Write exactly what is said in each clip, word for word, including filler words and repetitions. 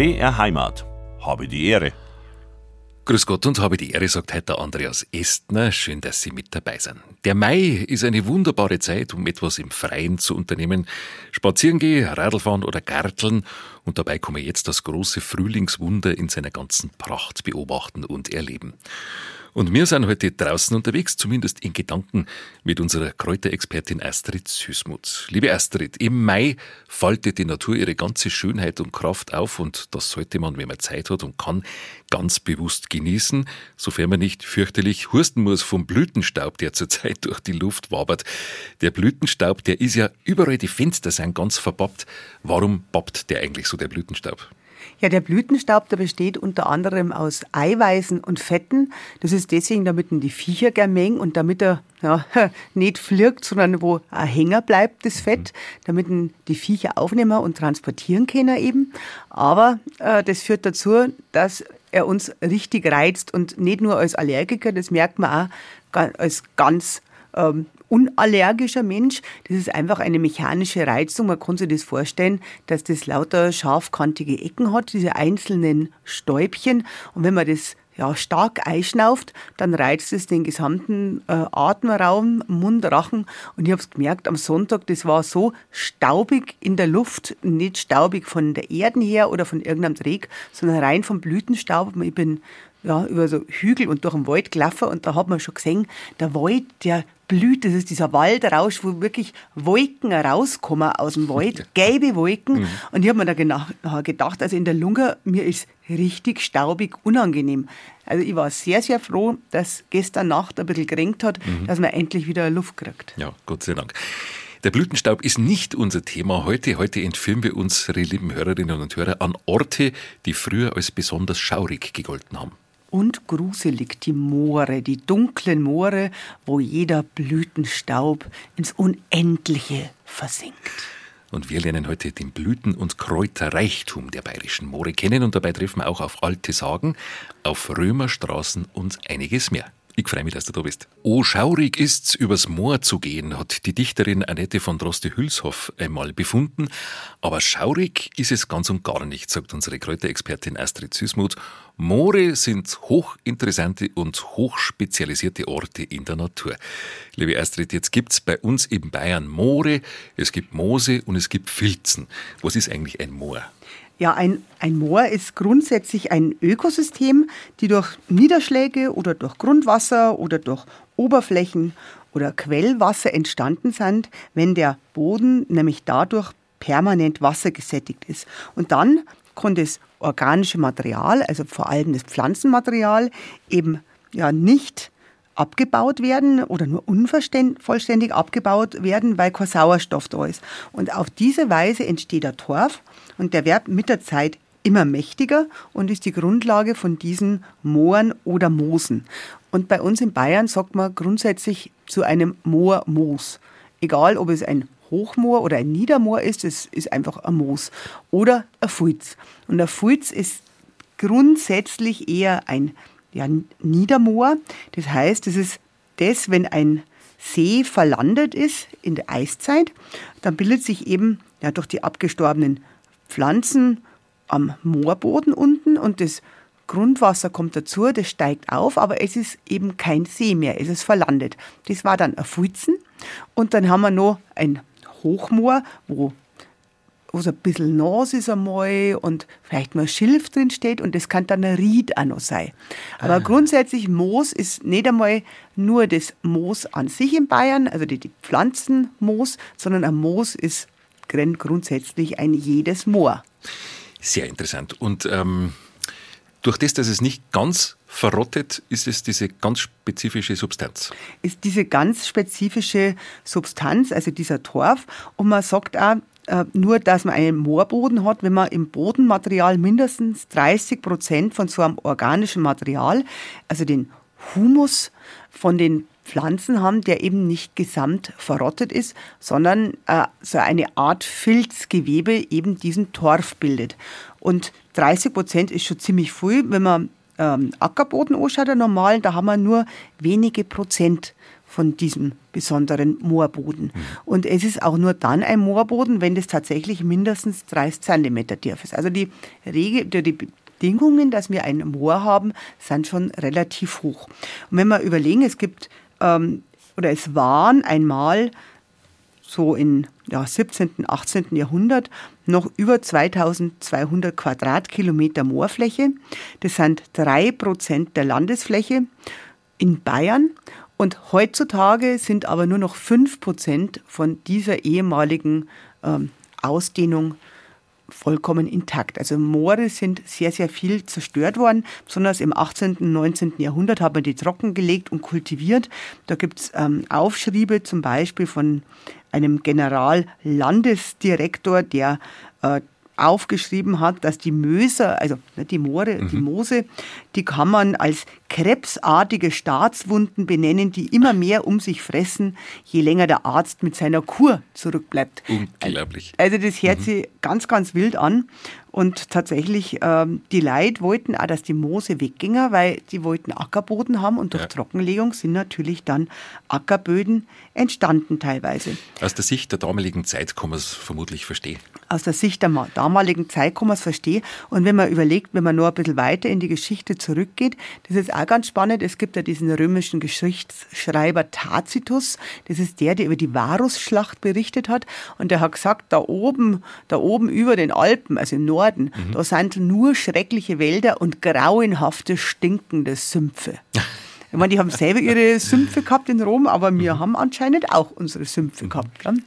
B R Heimat. Habe die Ehre. Grüß Gott und habe die Ehre, sagt heute der Andreas Estner. Schön, dass Sie mit dabei sind. Der Mai ist eine wunderbare Zeit, um etwas im Freien zu unternehmen. Spazieren gehen, Radl fahren oder Garteln. Und dabei kann man jetzt das große Frühlingswunder in seiner ganzen Pracht beobachten und erleben. Und wir sind heute draußen unterwegs, zumindest in Gedanken, mit unserer Kräuterexpertin Astrid Süßmuth. Liebe Astrid, im Mai faltet die Natur ihre ganze Schönheit und Kraft auf und das sollte man, wenn man Zeit hat und kann, ganz bewusst genießen, sofern man nicht fürchterlich husten muss vom Blütenstaub, der zurzeit durch die Luft wabert. Der Blütenstaub, der ist ja überall, die Fenster sind ganz verbappt. Warum babbt der eigentlich so, der Blütenstaub? Ja, der Blütenstaub, der besteht unter anderem aus Eiweißen und Fetten. Das ist deswegen, damit ihn die Viecher gern mengen und damit er ja, nicht fliegt, sondern wo ein Hänger bleibt, das Fett, damit ihn die Viecher aufnehmen und transportieren können eben. Aber äh, das führt dazu, dass er uns richtig reizt und nicht nur als Allergiker, das merkt man auch als ganz ähm, unallergischer Mensch. Das ist einfach eine mechanische Reizung. Man kann sich das vorstellen, dass das lauter scharfkantige Ecken hat, diese einzelnen Stäubchen. Und wenn man das ja, stark einschnauft, dann reizt es den gesamten äh, Atemraum, Mund, Rachen. Und ich habe es gemerkt, am Sonntag, das war so staubig in der Luft, nicht staubig von der Erde her oder von irgendeinem Dreck, sondern rein vom Blütenstaub. Ich bin ja, über so Hügel und durch den Wald gelaufen und da hat man schon gesehen, der Wald, der blüht, das ist dieser Waldrausch, wo wirklich Wolken rauskommen aus dem Wald, gelbe Wolken. Mhm. Und ich habe mir da gena- gedacht, also in der Lunge, mir ist richtig staubig unangenehm. Also ich war sehr, sehr froh, dass gestern Nacht ein bisschen geregnet hat, mhm. dass man endlich wieder Luft kriegt. Ja, Gott sei Dank. Der Blütenstaub ist nicht unser Thema heute. Heute entführen wir unsere lieben Hörerinnen und Hörer an Orte, die früher als besonders schaurig gegolten haben. Und gruselig die Moore, die dunklen Moore, wo jeder Blütenstaub ins Unendliche versinkt. Und wir lernen heute den Blüten- und Kräuterreichtum der bayerischen Moore kennen und dabei treffen wir auch auf alte Sagen, auf Römerstraßen und einiges mehr. Ich freue mich, dass du da bist. Oh, schaurig ist's, übers Moor zu gehen, hat die Dichterin Annette von Droste-Hülshoff einmal befunden. Aber schaurig ist es ganz und gar nicht, sagt unsere Kräuterexpertin Astrid Süßmuth. Moore sind hochinteressante und hochspezialisierte Orte in der Natur. Liebe Astrid, jetzt gibt's bei uns in Bayern Moore, es gibt Moose und es gibt Filzen. Was ist eigentlich ein Moor? Ja, ein, ein Moor ist grundsätzlich ein Ökosystem, die durch Niederschläge oder durch Grundwasser oder durch Oberflächen oder Quellwasser entstanden sind, wenn der Boden nämlich dadurch permanent wassergesättigt ist. Und dann kann das organische Material, also vor allem das Pflanzenmaterial, eben ja nicht abgebaut werden oder nur unvollständig abgebaut werden, weil kein Sauerstoff da ist. Und auf diese Weise entsteht der Torf und der wird mit der Zeit immer mächtiger und ist die Grundlage von diesen Mooren oder Moosen. Und bei uns in Bayern sagt man grundsätzlich zu einem Moor Moos. Egal, ob es ein Hochmoor oder ein Niedermoor ist, es ist einfach ein Moos. Oder ein Fulz. Und ein Fulz ist grundsätzlich eher ein ja, Niedermoor. Das heißt, es ist das, wenn ein See verlandet ist in der Eiszeit, dann bildet sich eben ja, durch die abgestorbenen Pflanzen am Moorboden unten und das Grundwasser kommt dazu, das steigt auf, aber es ist eben kein See mehr, es ist verlandet. Das war dann ein Fulzen und dann haben wir noch ein Hochmoor, wo wo so ein bisschen Nass ist einmal und vielleicht mal Schilf drin steht und das kann dann ein Ried auch noch sein. Aber ah. grundsätzlich Moos ist nicht einmal nur das Moos an sich in Bayern, also die, die Pflanzenmoos, sondern ein Moos ist grundsätzlich ein jedes Moor. Sehr interessant. Und ähm, durch das, dass es nicht ganz verrottet, ist es diese ganz spezifische Substanz. Ist diese ganz spezifische Substanz, also dieser Torf. Und man sagt auch, nur, dass man einen Moorboden hat, wenn man im Bodenmaterial mindestens dreißig Prozent von so einem organischen Material, also den Humus von den Pflanzen haben, der eben nicht gesamt verrottet ist, sondern äh, so eine Art Filzgewebe eben diesen Torf bildet. Und dreißig Prozent ist schon ziemlich viel, wenn man ähm, Ackerboden anschaut, normal, da haben wir nur wenige Prozent von diesem besonderen Moorboden. Mhm. Und es ist auch nur dann ein Moorboden, wenn das tatsächlich mindestens dreißig Zentimeter tief ist. Also die, Regel, die Bedingungen, dass wir ein Moor haben, sind schon relativ hoch. Und wenn wir überlegen, es gibt ähm, oder es waren einmal so im ja, siebzehnten, achtzehnten Jahrhundert noch über zweitausendzweihundert Quadratkilometer Moorfläche. Das sind drei Prozent der Landesfläche in Bayern. Und heutzutage sind aber nur noch fünf Prozent von dieser ehemaligen ähm, Ausdehnung vollkommen intakt. Also Moore sind sehr, sehr viel zerstört worden. Besonders im achtzehnten, neunzehnten Jahrhundert hat man die trockengelegt und kultiviert. Da gibt es ähm, Aufschriebe zum Beispiel von einem Generallandesdirektor, der äh, aufgeschrieben hat, dass die Möser, also die Moore, mhm. die Moose, die kann man als krebsartige Staatswunden benennen, die immer mehr um sich fressen, je länger der Arzt mit seiner Kur zurückbleibt. Unglaublich. Also das hört mhm. sich ganz, ganz wild an. Und tatsächlich, ähm, die Leute wollten auch, dass die Moose weggingen, weil die wollten Ackerboden haben und durch ja. Trockenlegung sind natürlich dann Ackerböden entstanden teilweise. Aus der Sicht der damaligen Zeit kann man es vermutlich verstehen. Aus der Sicht der damaligen Zeit kann man es verstehen. Und wenn man überlegt, wenn man noch ein bisschen weiter in die Geschichte zurückgeht, das ist auch ganz spannend. Es gibt ja diesen römischen Geschichtsschreiber Tacitus. Das ist der, der über die Varusschlacht berichtet hat. Und der hat gesagt, da oben, da oben über den Alpen, also im Norden, Mhm. da sind nur schreckliche Wälder und grauenhafte, stinkende Sümpfe. Ich meine, die haben selber ihre Sümpfe gehabt in Rom, aber wir mhm. haben anscheinend auch unsere Sümpfe mhm. gehabt. Ja?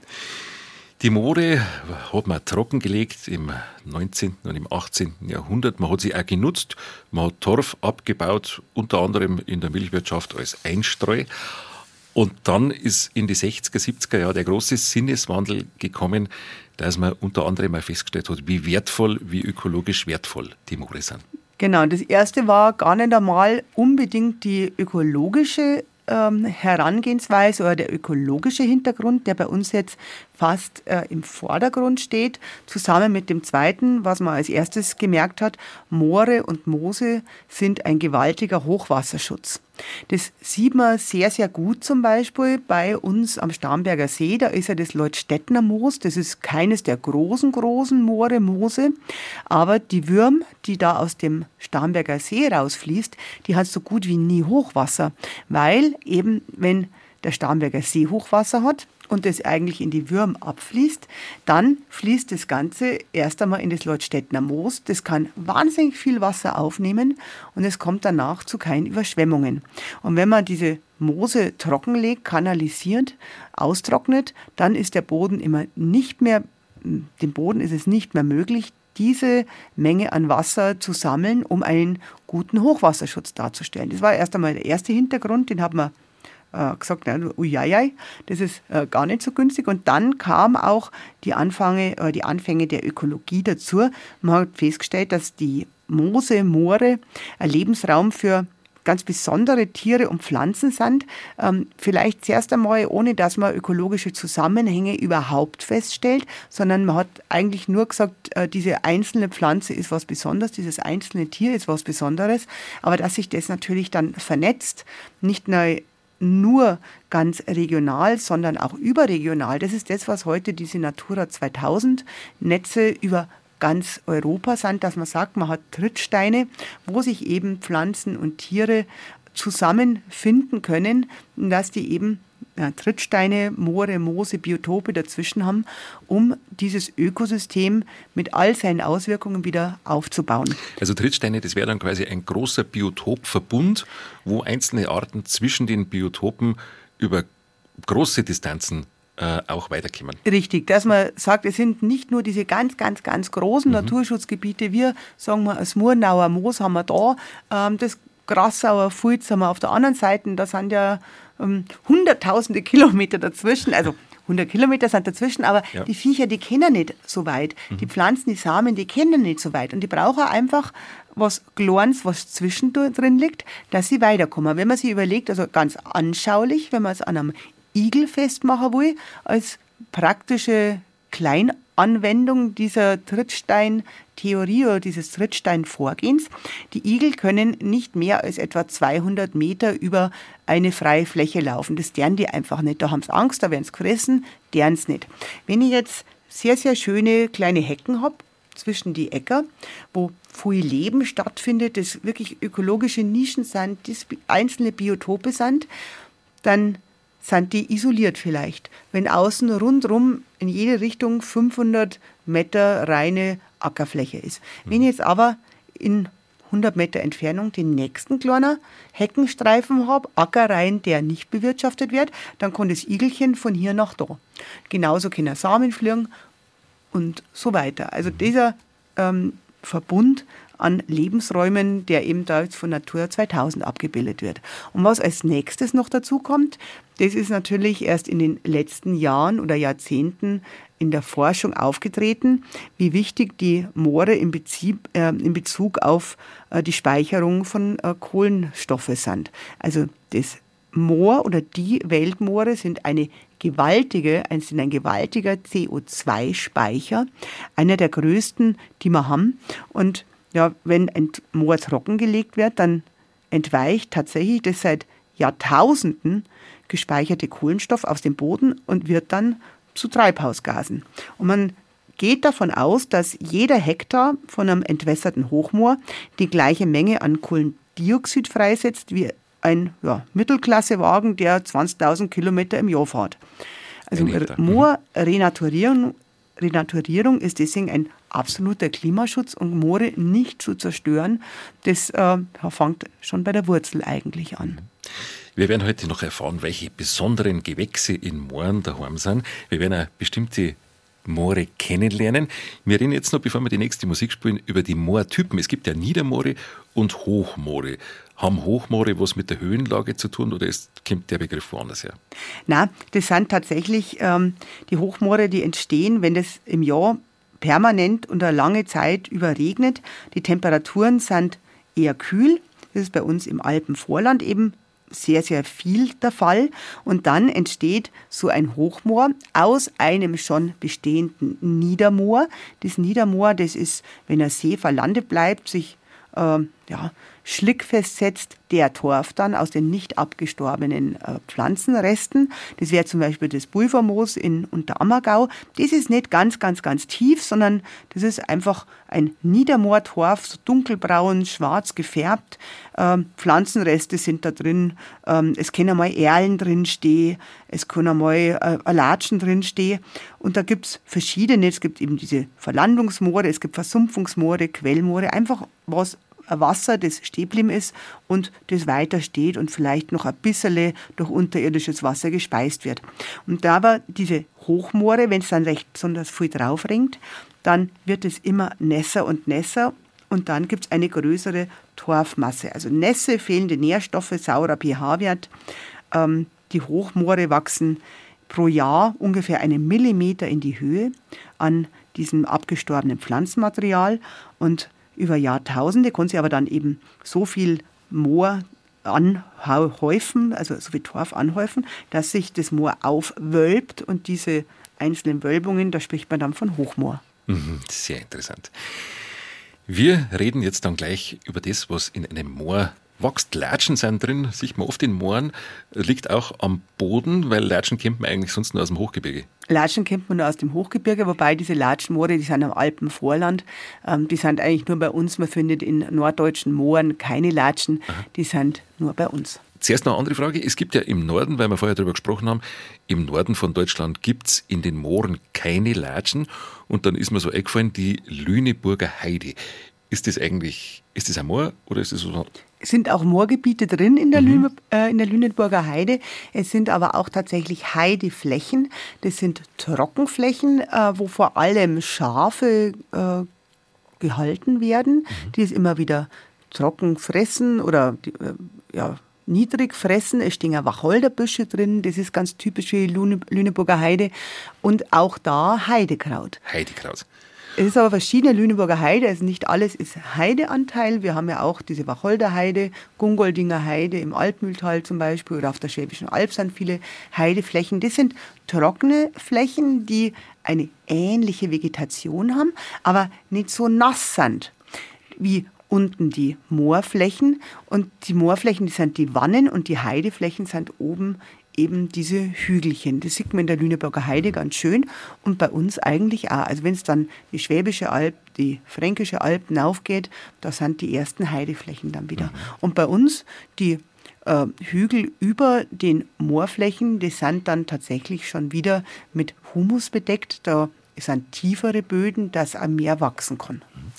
Die Moore hat man trockengelegt im neunzehnten und im achtzehnten Jahrhundert. Man hat sie auch genutzt. Man hat Torf abgebaut, unter anderem in der Milchwirtschaft als Einstreu. Und dann ist in die sechziger, siebziger Jahre der große Sinneswandel gekommen, dass man unter anderem auch festgestellt hat, wie wertvoll, wie ökologisch wertvoll die Moore sind. Genau, das erste war gar nicht einmal unbedingt die ökologische ähm, Herangehensweise oder der ökologische Hintergrund, der bei uns jetzt fast äh, im Vordergrund steht, zusammen mit dem zweiten, was man als erstes gemerkt hat, Moore und Moose sind ein gewaltiger Hochwasserschutz. Das sieht man sehr, sehr gut zum Beispiel bei uns am Starnberger See. Da ist ja das Leutstädtner Moos. Das ist keines der großen, großen Moore, Moose. Aber die Würm, die da aus dem Starnberger See rausfließt, die hat so gut wie nie Hochwasser. Weil eben, wenn der Starnberger See Hochwasser hat und es eigentlich in die Würm abfließt, dann fließt das Ganze erst einmal in das Leutstädtner Moos. Das kann wahnsinnig viel Wasser aufnehmen und es kommt danach zu keinen Überschwemmungen. Und wenn man diese Moose trockenlegt, kanalisiert, austrocknet, dann ist der Boden immer nicht mehr, dem Boden ist es nicht mehr möglich, diese Menge an Wasser zu sammeln, um einen guten Hochwasserschutz darzustellen. Das war erst einmal der erste Hintergrund, den hat man gesagt, ujajaj, das ist äh, gar nicht so günstig. Und dann kam auch die Anfänge, äh, die Anfänge der Ökologie dazu. Man hat festgestellt, dass die Moose, Moore ein Lebensraum für ganz besondere Tiere und Pflanzen sind. Ähm, vielleicht zuerst einmal, ohne dass man ökologische Zusammenhänge überhaupt feststellt, sondern man hat eigentlich nur gesagt, äh, diese einzelne Pflanze ist was Besonderes, dieses einzelne Tier ist was Besonderes. Aber dass sich das natürlich dann vernetzt, nicht nur nur ganz regional, sondern auch überregional. Das ist das, was heute diese Natura zweitausend Netze über ganz Europa sind, dass man sagt, man hat Trittsteine, wo sich eben Pflanzen und Tiere zusammenfinden können, dass die eben ja, Trittsteine, Moore, Moose, Biotope dazwischen haben, um dieses Ökosystem mit all seinen Auswirkungen wieder aufzubauen. Also Trittsteine, das wäre dann quasi ein großer Biotopverbund, wo einzelne Arten zwischen den Biotopen über große Distanzen äh, auch weiterkommen. Richtig, dass man sagt, es sind nicht nur diese ganz, ganz, ganz großen mhm. Naturschutzgebiete. Wir sagen mal, das Murnauer Moos haben wir da, ähm, das Grassauer Fulz haben wir auf der anderen Seite, da sind ja ähm, hunderttausende Kilometer dazwischen, also hundert Kilometer sind dazwischen, aber ja. die Viecher, die kennen nicht so weit. Mhm. Die Pflanzen, die Samen, die kennen nicht so weit und die brauchen einfach was Kleines, was zwischendrin liegt, dass sie weiterkommen. Wenn man sich überlegt, also ganz anschaulich, wenn man es an einem Igel festmachen will, als praktische Klein Anwendung dieser Trittsteintheorie oder dieses Trittsteinvorgehens. Die Igel können nicht mehr als etwa zweihundert Meter über eine freie Fläche laufen. Das deren die einfach nicht. Da haben sie Angst, da werden sie gefressen, deren es nicht. Wenn ich jetzt sehr, sehr schöne kleine Hecken habe, zwischen die Äcker, wo viel Leben stattfindet, das wirklich ökologische Nischen sind, das einzelne Biotope sind, dann sind die isoliert vielleicht. Wenn außen rundherum in jede Richtung fünfhundert Meter reine Ackerfläche ist. Mhm. Wenn ich jetzt aber in hundert Meter Entfernung den nächsten kleinen Heckenstreifen habe, Ackerreihen, der nicht bewirtschaftet wird, dann kann das Igelchen von hier nach da. Genauso können Samen fliegen und so weiter. Also dieser ähm, Verbund an Lebensräumen, der eben da jetzt von Natura zweitausend abgebildet wird. Und was als nächstes noch dazu kommt, das ist natürlich erst in den letzten Jahren oder Jahrzehnten in der Forschung aufgetreten, wie wichtig die Moore im, Bezieb, äh, in Bezug auf äh, die Speicherung von äh, Kohlenstoffe sind. Also das Moor oder die Weltmoore sind eine gewaltige, sind ein gewaltiger C O zwei Speicher, einer der größten, die wir haben. Und ja, wenn ein Moor trockengelegt wird, dann entweicht tatsächlich das seit Jahrtausenden gespeicherte Kohlenstoff aus dem Boden und wird dann zu Treibhausgasen. Und man geht davon aus, dass jeder Hektar von einem entwässerten Hochmoor die gleiche Menge an Kohlendioxid freisetzt wie ein ja, Mittelklassewagen, der zwanzigtausend Kilometer im Jahr fährt. Also Moorrenaturierung Renaturierung ist deswegen ein absoluter Klimaschutz und Moore nicht zu zerstören, das äh, fängt schon bei der Wurzel eigentlich an. Wir werden heute noch erfahren, welche besonderen Gewächse in Mooren daheim sind. Wir werden auch bestimmte Moore kennenlernen. Wir reden jetzt noch, bevor wir die nächste Musik spielen, über die Moortypen. Es gibt ja Niedermoore und Hochmoore. Haben Hochmoore was mit der Höhenlage zu tun oder ist, kommt der Begriff woanders her? Nein, das sind tatsächlich ähm, die Hochmoore, die entstehen, wenn das im Jahr permanent und eine lange Zeit überregnet. Die Temperaturen sind eher kühl. Das ist bei uns im Alpenvorland eben sehr, sehr viel der Fall. Und dann entsteht so ein Hochmoor aus einem schon bestehenden Niedermoor. Das Niedermoor, das ist, wenn ein See verlandet bleibt, sich äh, ja, schlickfest setzt, der Torf dann aus den nicht abgestorbenen äh, Pflanzenresten. Das wäre zum Beispiel das Pulvermoos in Unterammergau. Das ist nicht ganz, ganz, ganz tief, sondern das ist einfach ein Niedermoortorf, so dunkelbraun, schwarz gefärbt. Ähm, Pflanzenreste sind da drin. Ähm, es können mal Erlen drin stehen, es können mal äh, Latschen drin stehen. Und da gibt es verschiedene. Es gibt eben diese Verlandungsmoore, es gibt Versumpfungsmoore, Quellmoore, einfach was Wasser, das stehen geblieben ist und das weiter steht und vielleicht noch ein bisschen durch unterirdisches Wasser gespeist wird. Und da aber diese Hochmoore, wenn es dann recht besonders viel draufringt, dann wird es immer nässer und nässer und dann gibt es eine größere Torfmasse. Also Nässe, fehlende Nährstoffe, saurer pH-Wert. Ähm, die Hochmoore wachsen pro Jahr ungefähr einen Millimeter in die Höhe an diesem abgestorbenen Pflanzenmaterial und über Jahrtausende konnte sie aber dann eben so viel Moor anhäufen, also so viel Torf anhäufen, dass sich das Moor aufwölbt und diese einzelnen Wölbungen, da spricht man dann von Hochmoor. Mhm, sehr interessant. Wir reden jetzt dann gleich über das, was in einem Moor wächst. Latschen sind drin, sieht man oft in Mooren, liegt auch am Boden, weil Latschen kennt man eigentlich sonst nur aus dem Hochgebirge. Latschen kennt man nur aus dem Hochgebirge, wobei diese Latschenmoore, die sind am Alpenvorland, ähm, die sind eigentlich nur bei uns. Man findet in norddeutschen Mooren keine Latschen, Aha. die sind nur bei uns. Zuerst noch eine andere Frage. Es gibt ja im Norden, weil wir vorher darüber gesprochen haben, im Norden von Deutschland gibt es in den Mooren keine Latschen und dann ist mir so eingefallen, die Lüneburger Heide. Ist das eigentlich, ist das ein Moor oder ist das so? Es sind auch Moorgebiete drin in der, mhm. Lüne, äh, in der Lüneburger Heide. Es sind aber auch tatsächlich Heideflächen. Das sind Trockenflächen, äh, wo vor allem Schafe äh, gehalten werden, mhm. die es immer wieder trocken fressen oder die, äh, ja, niedrig fressen. Es stehen ja Wacholderbüsche drin. Das ist ganz typisch für die Lüne, Lüneburger Heide. Und auch da Heidekraut. Heidekraut. Es ist aber verschiedene Lüneburger Heide, also nicht alles ist Heideanteil. Wir haben ja auch diese Wacholderheide, Gungoldinger Heide im Altmühltal zum Beispiel oder auf der Schwäbischen Alb sind viele Heideflächen. Das sind trockene Flächen, die eine ähnliche Vegetation haben, aber nicht so nass sind wie unten die Moorflächen. Und die Moorflächen, die sind die Wannen und die Heideflächen sind oben eben diese Hügelchen. Das sieht man in der Lüneburger Heide ganz schön und bei uns eigentlich auch. Also wenn es dann die Schwäbische Alb, die Fränkische Alb hinaufgeht, da sind die ersten Heideflächen dann wieder. Mhm. Und bei uns die äh, Hügel über den Moorflächen, die sind dann tatsächlich schon wieder mit Humus bedeckt. Da sind tiefere Böden, dass auch mehr wachsen kann.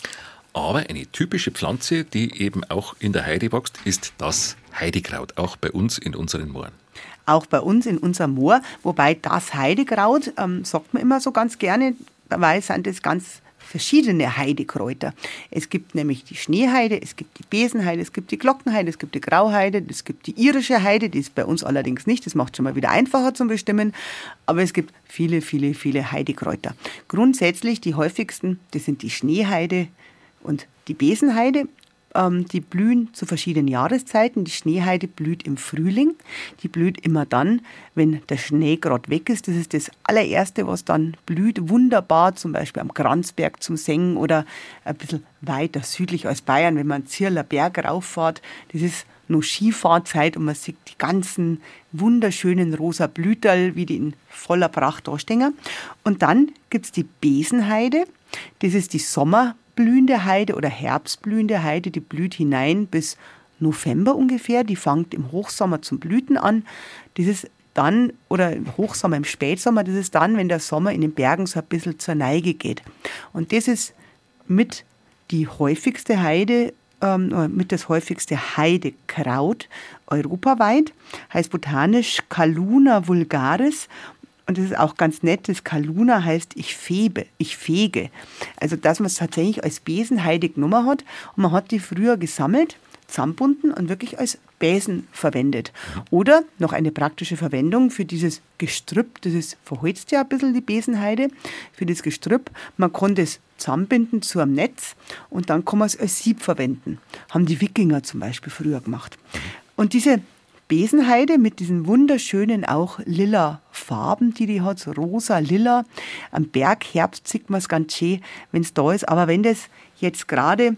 Aber eine typische Pflanze, die eben auch in der Heide wächst, ist das Heidekraut, auch bei uns in unseren Mooren. Auch bei uns in unserem Moor, wobei das Heidekraut, ähm, sagt man immer so ganz gerne, weil sind das ganz verschiedene Heidekräuter. Es gibt nämlich die Schneeheide, es gibt die Besenheide, es gibt die Glockenheide, es gibt die Grauheide, es gibt die irische Heide, die ist bei uns allerdings nicht, das macht schon mal wieder einfacher zum Bestimmen, aber es gibt viele, viele, viele Heidekräuter. Grundsätzlich die häufigsten, das sind die Schneeheide und die Besenheide. Die blühen zu verschiedenen Jahreszeiten. Die Schneeheide blüht im Frühling. Die blüht immer dann, wenn der Schnee gerade weg ist. Das ist das allererste, was dann blüht. Wunderbar, zum Beispiel am Kranzberg zum Sengen oder ein bisschen weiter südlich als Bayern, wenn man einen Zierler Berg rauffährt. Das ist noch Skifahrzeit und man sieht die ganzen wunderschönen rosa Blüterl, wie die in voller Pracht da stehen. Und dann gibt es die Besenheide. Das ist die Sommer blühende Heide oder herbstblühende Heide, die blüht hinein bis November ungefähr. Die fängt im Hochsommer zum Blüten an. Das ist dann, oder im Hochsommer, im Spätsommer, das ist dann, wenn der Sommer in den Bergen so ein bisschen zur Neige geht. Und das ist mit die häufigste Heide, ähm, mit das häufigste Heidekraut europaweit, heißt botanisch Calluna vulgaris. Und das ist auch ganz nett, das Calluna heißt ich febe, ich fege. Also dass man es tatsächlich als Besenheide genommen hat und man hat die früher gesammelt, zusammenbunden und wirklich als Besen verwendet. Oder noch eine praktische Verwendung für dieses Gestrüpp, das ist verholzt ja ein bisschen die Besenheide, für das Gestrüpp. Man kann das zusammenbinden zu einem Netz und dann kann man es als Sieb verwenden. Haben die Wikinger zum Beispiel früher gemacht. Und diese Besenheide mit diesen wunderschönen auch lila Farben, die die hat, so rosa, lila. Am Bergherbst sieht man es ganz schön, wenn es da ist. Aber wenn das jetzt gerade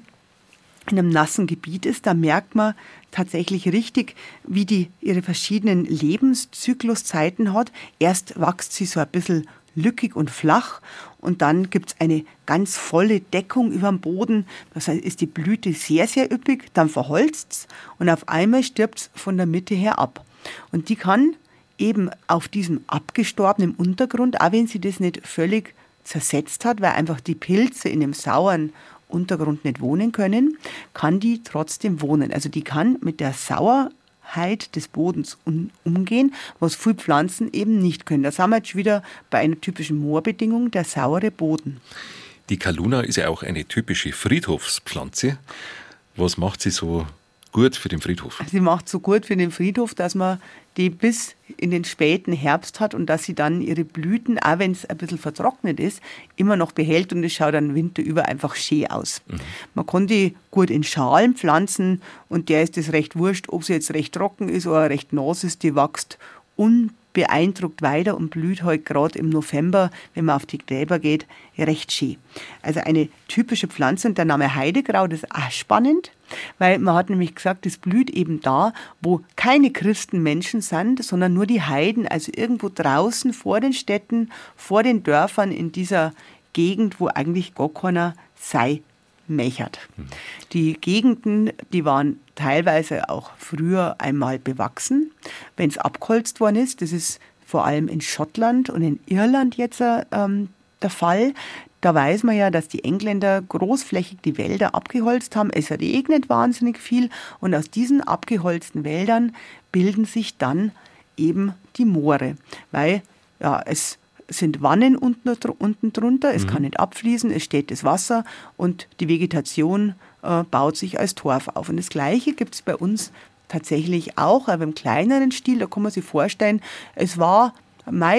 in einem nassen Gebiet ist, da merkt man tatsächlich richtig, wie die ihre verschiedenen Lebenszykluszeiten hat. Erst wächst sie so ein bisschen lückig und flach und dann gibt es eine ganz volle Deckung über dem Boden. Das heißt, ist die Blüte sehr, sehr üppig, dann verholzt es und auf einmal stirbt es von der Mitte her ab. Und die kann eben auf diesem abgestorbenen Untergrund, auch wenn sie das nicht völlig zersetzt hat, weil einfach die Pilze in dem sauren Untergrund nicht wohnen können, kann die trotzdem wohnen. Also die kann mit der Sauerheit des Bodens umgehen, was viele Pflanzen eben nicht können. Da sind wir jetzt wieder bei einer typischen Moorbedingung, der saure Boden. Die Calluna ist ja auch eine typische Friedhofspflanze. Was macht sie so gut für den Friedhof? Sie macht so gut für den Friedhof, dass man die bis in den späten Herbst hat und dass sie dann ihre Blüten, auch wenn es ein bisschen vertrocknet ist, immer noch behält und es schaut dann Winter über einfach schön aus. Mhm. Man kann die gut in Schalen pflanzen und der ist es recht wurscht, ob sie jetzt recht trocken ist oder recht nass ist, die wächst unbeeindruckt weiter und blüht halt gerade im November, wenn man auf die Gräber geht, recht schön. Also eine typische Pflanze und der Name Heidekraut ist auch spannend, weil man hat nämlich gesagt, es blüht eben da, wo keine Christenmenschen sind, sondern nur die Heiden, also irgendwo draußen vor den Städten, vor den Dörfern in dieser Gegend, wo eigentlich gar keiner sei mechert. Mhm. Die Gegenden, die waren teilweise auch früher einmal bewachsen, wenn es abgeholzt worden ist. Das ist vor allem in Schottland und in Irland jetzt ähm, der Fall. Da weiß man ja, dass die Engländer großflächig die Wälder abgeholzt haben. Es regnet wahnsinnig viel und aus diesen abgeholzten Wäldern bilden sich dann eben die Moore, weil ja, es sind Wannen unten, unten drunter, es mhm. kann nicht abfließen, es steht das Wasser und die Vegetation äh, baut sich als Torf auf. Und das Gleiche gibt es bei uns tatsächlich auch, aber im kleineren Stil, da kann man sich vorstellen, es war Mai,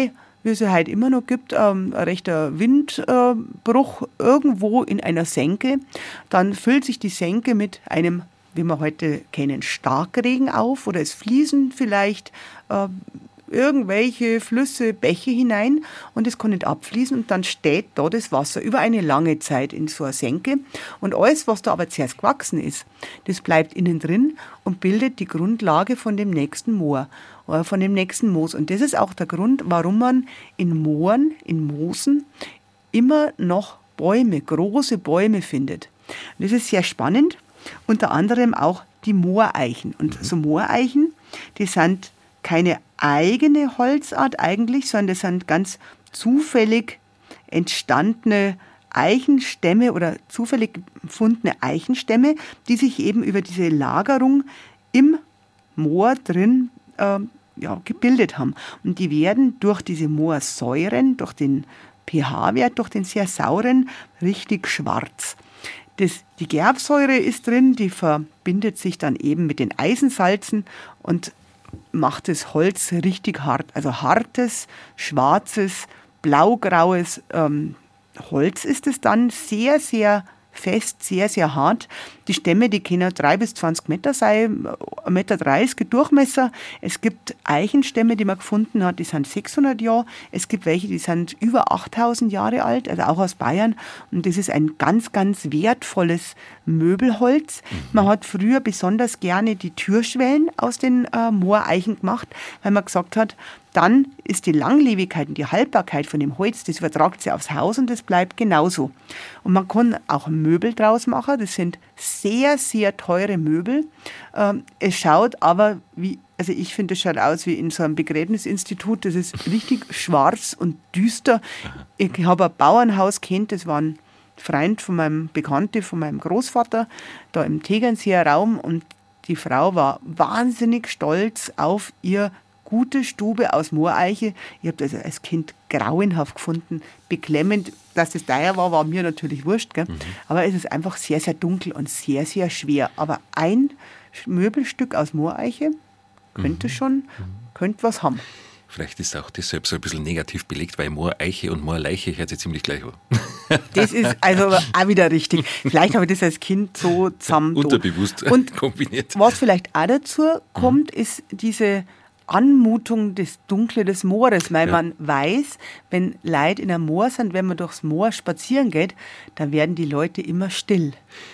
wie es ja heute immer noch gibt, ähm, ein rechter Windbruch äh, irgendwo in einer Senke, dann füllt sich die Senke mit einem, wie wir heute kennen, Starkregen auf oder es fließen vielleicht äh, irgendwelche Flüsse, Bäche hinein und es kann nicht abfließen und dann steht da das Wasser über eine lange Zeit in so einer Senke und alles, was da aber zuerst gewachsen ist, das bleibt innen drin und bildet die Grundlage von dem nächsten Moor oder von dem nächsten Moos und das ist auch der Grund, warum man in Mooren, in Moosen immer noch Bäume, große Bäume findet. Und das ist sehr spannend, unter anderem auch die Mooreichen und so Mooreichen, die sind keine eigene Holzart eigentlich, sondern das sind ganz zufällig entstandene Eichenstämme oder zufällig gefundene Eichenstämme, die sich eben über diese Lagerung im Moor drin äh, ja, gebildet haben. Und die werden durch diese Moorsäuren, durch den pH-Wert, durch den sehr sauren, richtig schwarz. Das, die Gerbsäure ist drin, die verbindet sich dann eben mit den Eisensalzen und macht das Holz richtig hart. Also hartes, schwarzes, blaugraues ähm, Holz ist es dann, sehr, sehr fest, sehr, sehr hart. Die Stämme, die können drei bis zwanzig Meter sein, ein Meter dreißig Durchmesser. Es gibt Eichenstämme, die man gefunden hat, die sind sechshundert Jahre. Es gibt welche, die sind über achttausend Jahre alt, also auch aus Bayern. Und das ist ein ganz, ganz wertvolles Möbelholz. Mhm. Man hat früher besonders gerne die Türschwellen aus den äh, Mooreichen gemacht, weil man gesagt hat, dann ist die Langlebigkeit und die Haltbarkeit von dem Holz, das übertragt sich aufs Haus und das bleibt genauso. Und man kann auch Möbel draus machen, das sind sehr, sehr teure Möbel. Ähm, es schaut aber, wie, also ich finde, es schaut aus wie in so einem Begräbnisinstitut, das ist richtig schwarz und düster. Ich habe ein Bauernhaus kennt, das war ein Freund von meinem Bekannten, von meinem Großvater, da im Tegernseer Raum und die Frau war wahnsinnig stolz auf ihr gute Stube aus Mooreiche. Ich habe das als Kind grauenhaft gefunden, beklemmend. Dass das teuer war, war mir natürlich wurscht. Gell? Mhm. Aber es ist einfach sehr, sehr dunkel und sehr, sehr schwer. Aber ein Möbelstück aus Mooreiche könnte mhm. schon, könnte was haben. Vielleicht ist auch deshalb so ein bisschen negativ belegt, weil Mooreiche und Moorleiche hört sich ziemlich gleich an. Das ist also auch wieder richtig. Vielleicht habe ich das als Kind so zusammen... Unterbewusst und kombiniert. Was vielleicht auch dazu kommt, mhm. ist diese Anmutung des Dunkle des Moores, weil ja. man weiß, wenn Leute in einem Moor sind, wenn man durchs Moor spazieren geht, dann werden die Leute immer still.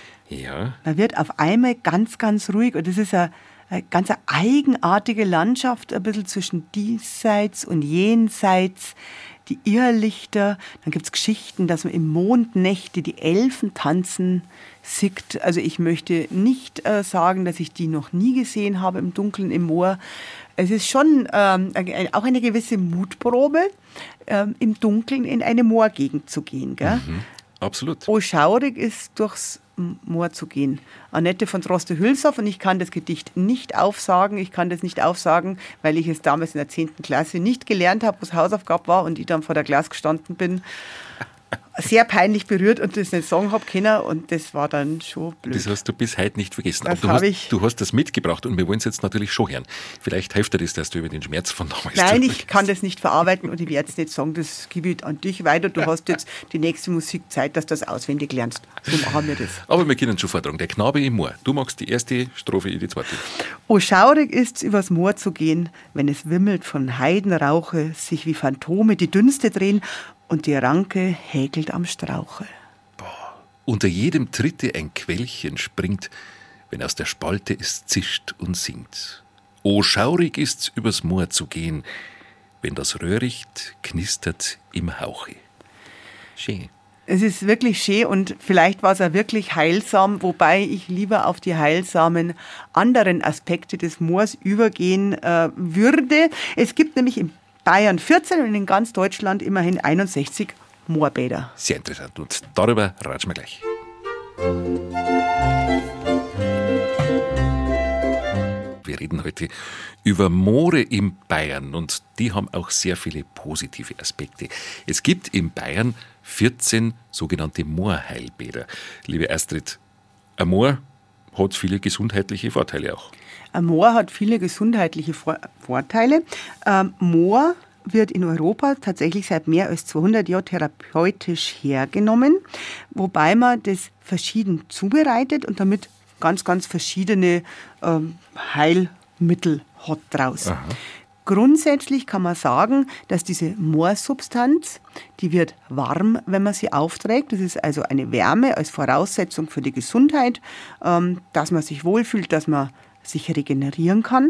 Ja. Man wird auf einmal ganz, ganz ruhig und das ist eine, eine ganz eigenartige Landschaft, ein bisschen zwischen diesseits und jenseits, die Irrlichter, dann gibt es Geschichten, dass man im Mondnächte die Elfen tanzen sieht. Also ich möchte nicht äh, sagen, dass ich die noch nie gesehen habe im Dunkeln im Moor. Es ist schon ähm, auch eine gewisse Mutprobe, ähm, im Dunkeln in eine Moorgegend zu gehen. Gell? Mhm, absolut. Oh, schaurig ist, durchs Moor zu gehen. Annette von Droste-Hülshoff, und ich kann das Gedicht nicht aufsagen. Ich kann das nicht aufsagen, weil ich es damals in der zehnten Klasse nicht gelernt habe, wo es Hausaufgabe war und ich dann vor der Klasse gestanden bin. Sehr peinlich berührt und das nicht sagen habe können und das war dann schon blöd. Das hast du bis heute nicht vergessen. Das Aber du hast, ich. du hast das mitgebracht und wir wollen es jetzt natürlich schon hören. Vielleicht hilft dir das, dass du über den Schmerz von damals Nein, ich kann das nicht verarbeiten und ich werde es nicht sagen, das gebe ich an dich weiter. Du hast jetzt die nächste Musikzeit, dass du das auswendig lernst. So machen wir das. Aber wir können schon vortragen. Der Knabe im Moor. Du magst die erste Strophe, ich die zweite. Oh, schaurig ist's, übers Moor zu gehen, wenn es wimmelt von Heidenrauche, sich wie Phantome die Dünste drehen und die Ranke häkelt am Strauche. Boah. Unter jedem Tritte ein Quellchen springt, wenn aus der Spalte es zischt und singt. O, schaurig ist's, übers Moor zu gehen, wenn das Röhricht knistert im Hauche. Schön. Es ist wirklich schön und vielleicht war es auch wirklich heilsam, wobei ich lieber auf die heilsamen anderen Aspekte des Moors übergehen äh, würde. Es gibt nämlich im Bayern vierzehn und in ganz Deutschland immerhin einundsechzig Moorbäder. Sehr interessant und darüber ratschen wir gleich. Wir reden heute über Moore in Bayern und die haben auch sehr viele positive Aspekte. Es gibt in Bayern vierzehn sogenannte Moorheilbäder. Liebe Astrid, ein Moor hat viele gesundheitliche Vorteile auch. Ein Moor hat viele gesundheitliche Vor- Vorteile. Ähm, Moor wird in Europa tatsächlich seit mehr als zweihundert Jahren therapeutisch hergenommen, wobei man das verschieden zubereitet und damit ganz, ganz verschiedene ähm, Heilmittel hat draus. Aha. Grundsätzlich kann man sagen, dass diese Moorsubstanz, die wird warm, wenn man sie aufträgt. Das ist also eine Wärme als Voraussetzung für die Gesundheit, ähm, dass man sich wohlfühlt, dass man sich regenerieren kann.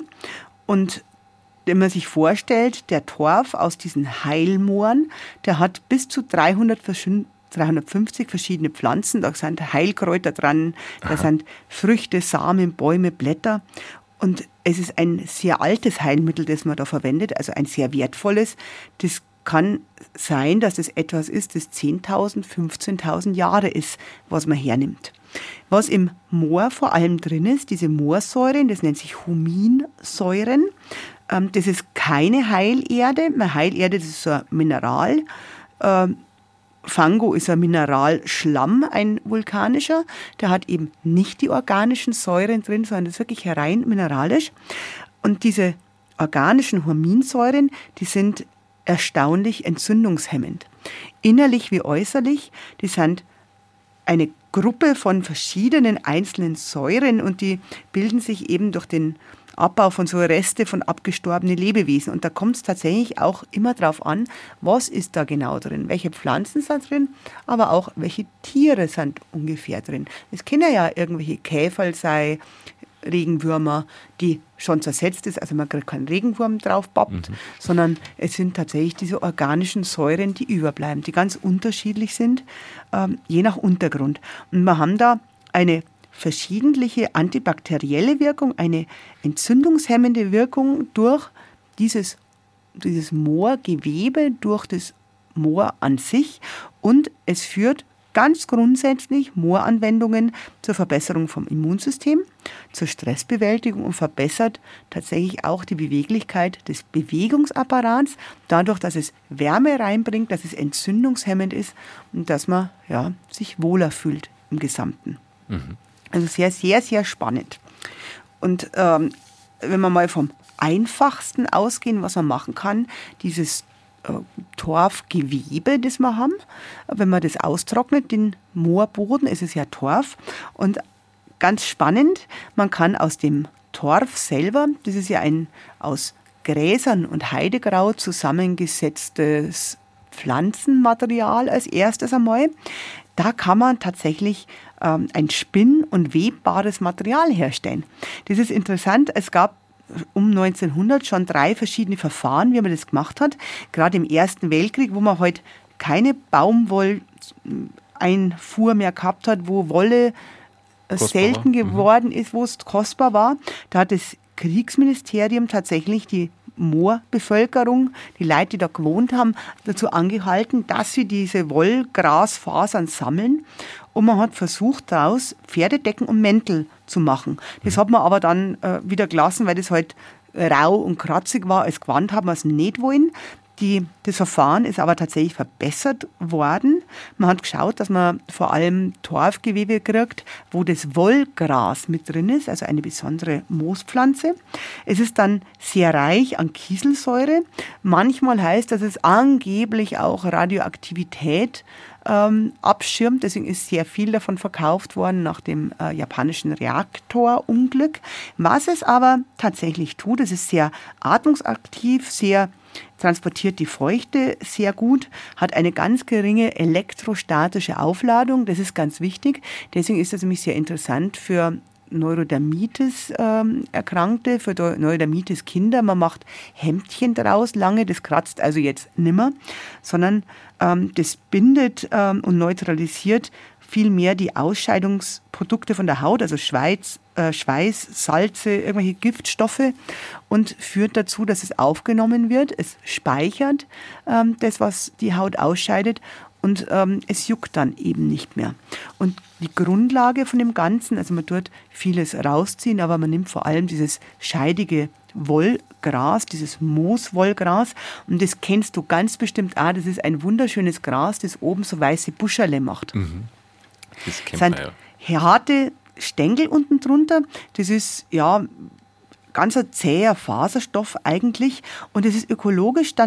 Und wenn man sich vorstellt, der Torf aus diesen Heilmooren, der hat bis zu dreihundert, dreihundertfünfzig verschiedene Pflanzen. Da sind Heilkräuter dran, Aha. da sind Früchte, Samen, Bäume, Blätter. Und es ist ein sehr altes Heilmittel, das man da verwendet, also ein sehr wertvolles. Das kann sein, dass es etwas ist, das zehntausend, fünfzehntausend Jahre ist, was man hernimmt. Was im Moor vor allem drin ist, diese Moorsäuren, das nennt sich Huminsäuren. Ähm, das ist keine Heilerde. Eine Heilerde, das ist so ein Mineral. Ähm, Fango ist ein Mineralschlamm, ein vulkanischer. Der hat eben nicht die organischen Säuren drin, sondern das ist wirklich rein mineralisch. Und diese organischen Huminsäuren, die sind erstaunlich entzündungshemmend. Innerlich wie äußerlich, die sind eine Gruppe von verschiedenen einzelnen Säuren und die bilden sich eben durch den Abbau von so Reste von abgestorbenen Lebewesen. Und da kommt es tatsächlich auch immer drauf an, was ist da genau drin, welche Pflanzen sind drin, aber auch welche Tiere sind ungefähr drin. Es können ja irgendwelche Käferl sein, Regenwürmer, die schon zersetzt ist, also man kriegt keinen Regenwurm drauf pappt, mhm. sondern es sind tatsächlich diese organischen Säuren, die überbleiben, die ganz unterschiedlich sind, ähm, je nach Untergrund. Und wir haben da eine verschiedentliche antibakterielle Wirkung, eine entzündungshemmende Wirkung durch dieses, dieses Moorgewebe, durch das Moor an sich, und es führt ganz grundsätzlich Mooranwendungen zur Verbesserung vom Immunsystem, zur Stressbewältigung und verbessert tatsächlich auch die Beweglichkeit des Bewegungsapparats, dadurch, dass es Wärme reinbringt, dass es entzündungshemmend ist und dass man ja, sich wohler fühlt im Gesamten. Mhm. Also sehr, sehr, sehr spannend. Und ähm, wenn wir mal vom Einfachsten ausgehen, was man machen kann, dieses äh, Torfgewebe, das wir haben, wenn man das austrocknet, den Moorboden, ist es ja Torf. Und ganz spannend, man kann aus dem Torf selber, das ist ja ein aus Gräsern und Heidegrau zusammengesetztes Pflanzenmaterial als erstes einmal, da kann man tatsächlich ähm, ein spinn- und webbares Material herstellen. Das ist interessant. Es gab um neunzehnhundert schon drei verschiedene Verfahren, wie man das gemacht hat. Gerade im Ersten Weltkrieg, wo man halt keine Baumwolleinfuhr mehr gehabt hat, wo Wolle kostbar selten war. geworden mhm. ist, wo es kostbar war. Da hat das Kriegsministerium tatsächlich die Moorbevölkerung, die Leute, die da gewohnt haben, dazu angehalten, dass sie diese Wollgrasfasern sammeln. Und man hat versucht, daraus Pferdedecken und Mäntel zu machen. Das hat man aber dann äh, wieder gelassen, weil das halt rau und kratzig war. Als Gewand haben wir es nicht wollen. Die, das Verfahren ist aber tatsächlich verbessert worden. Man hat geschaut, dass man vor allem Torfgewebe kriegt, wo das Wollgras mit drin ist, also eine besondere Moospflanze. Es ist dann sehr reich an Kieselsäure. Manchmal heißt, dass es angeblich auch Radioaktivität ähm, abschirmt. Deswegen ist sehr viel davon verkauft worden nach dem äh, japanischen Reaktorunglück. Was es aber tatsächlich tut, es ist sehr atmungsaktiv, sehr transportiert die Feuchte sehr gut, hat eine ganz geringe elektrostatische Aufladung. Das ist ganz wichtig. Deswegen ist das nämlich sehr interessant für Neurodermitis-Erkrankte, ähm, für Neurodermitis-Kinder. Man macht Hemdchen daraus lange, das kratzt also jetzt nimmer, sondern ähm, das bindet ähm, und neutralisiert vielmehr die Ausscheidungsprodukte von der Haut, also Schweiß, äh, Schweiß, Salze, irgendwelche Giftstoffe, und führt dazu, dass es aufgenommen wird. Es speichert ähm, das, was die Haut ausscheidet, und ähm, es juckt dann eben nicht mehr. Und die Grundlage von dem Ganzen, also man tut vieles rausziehen, aber man nimmt vor allem dieses scheidige Wollgras, dieses Mooswollgras, und das kennst du ganz bestimmt auch. Das ist ein wunderschönes Gras, das oben so weiße Buscherle macht. Mhm. Das kennt sind man ja. harte Stängel unten drunter. Das ist ja ganz ein zäher Faserstoff eigentlich, und es ist ökologisch dann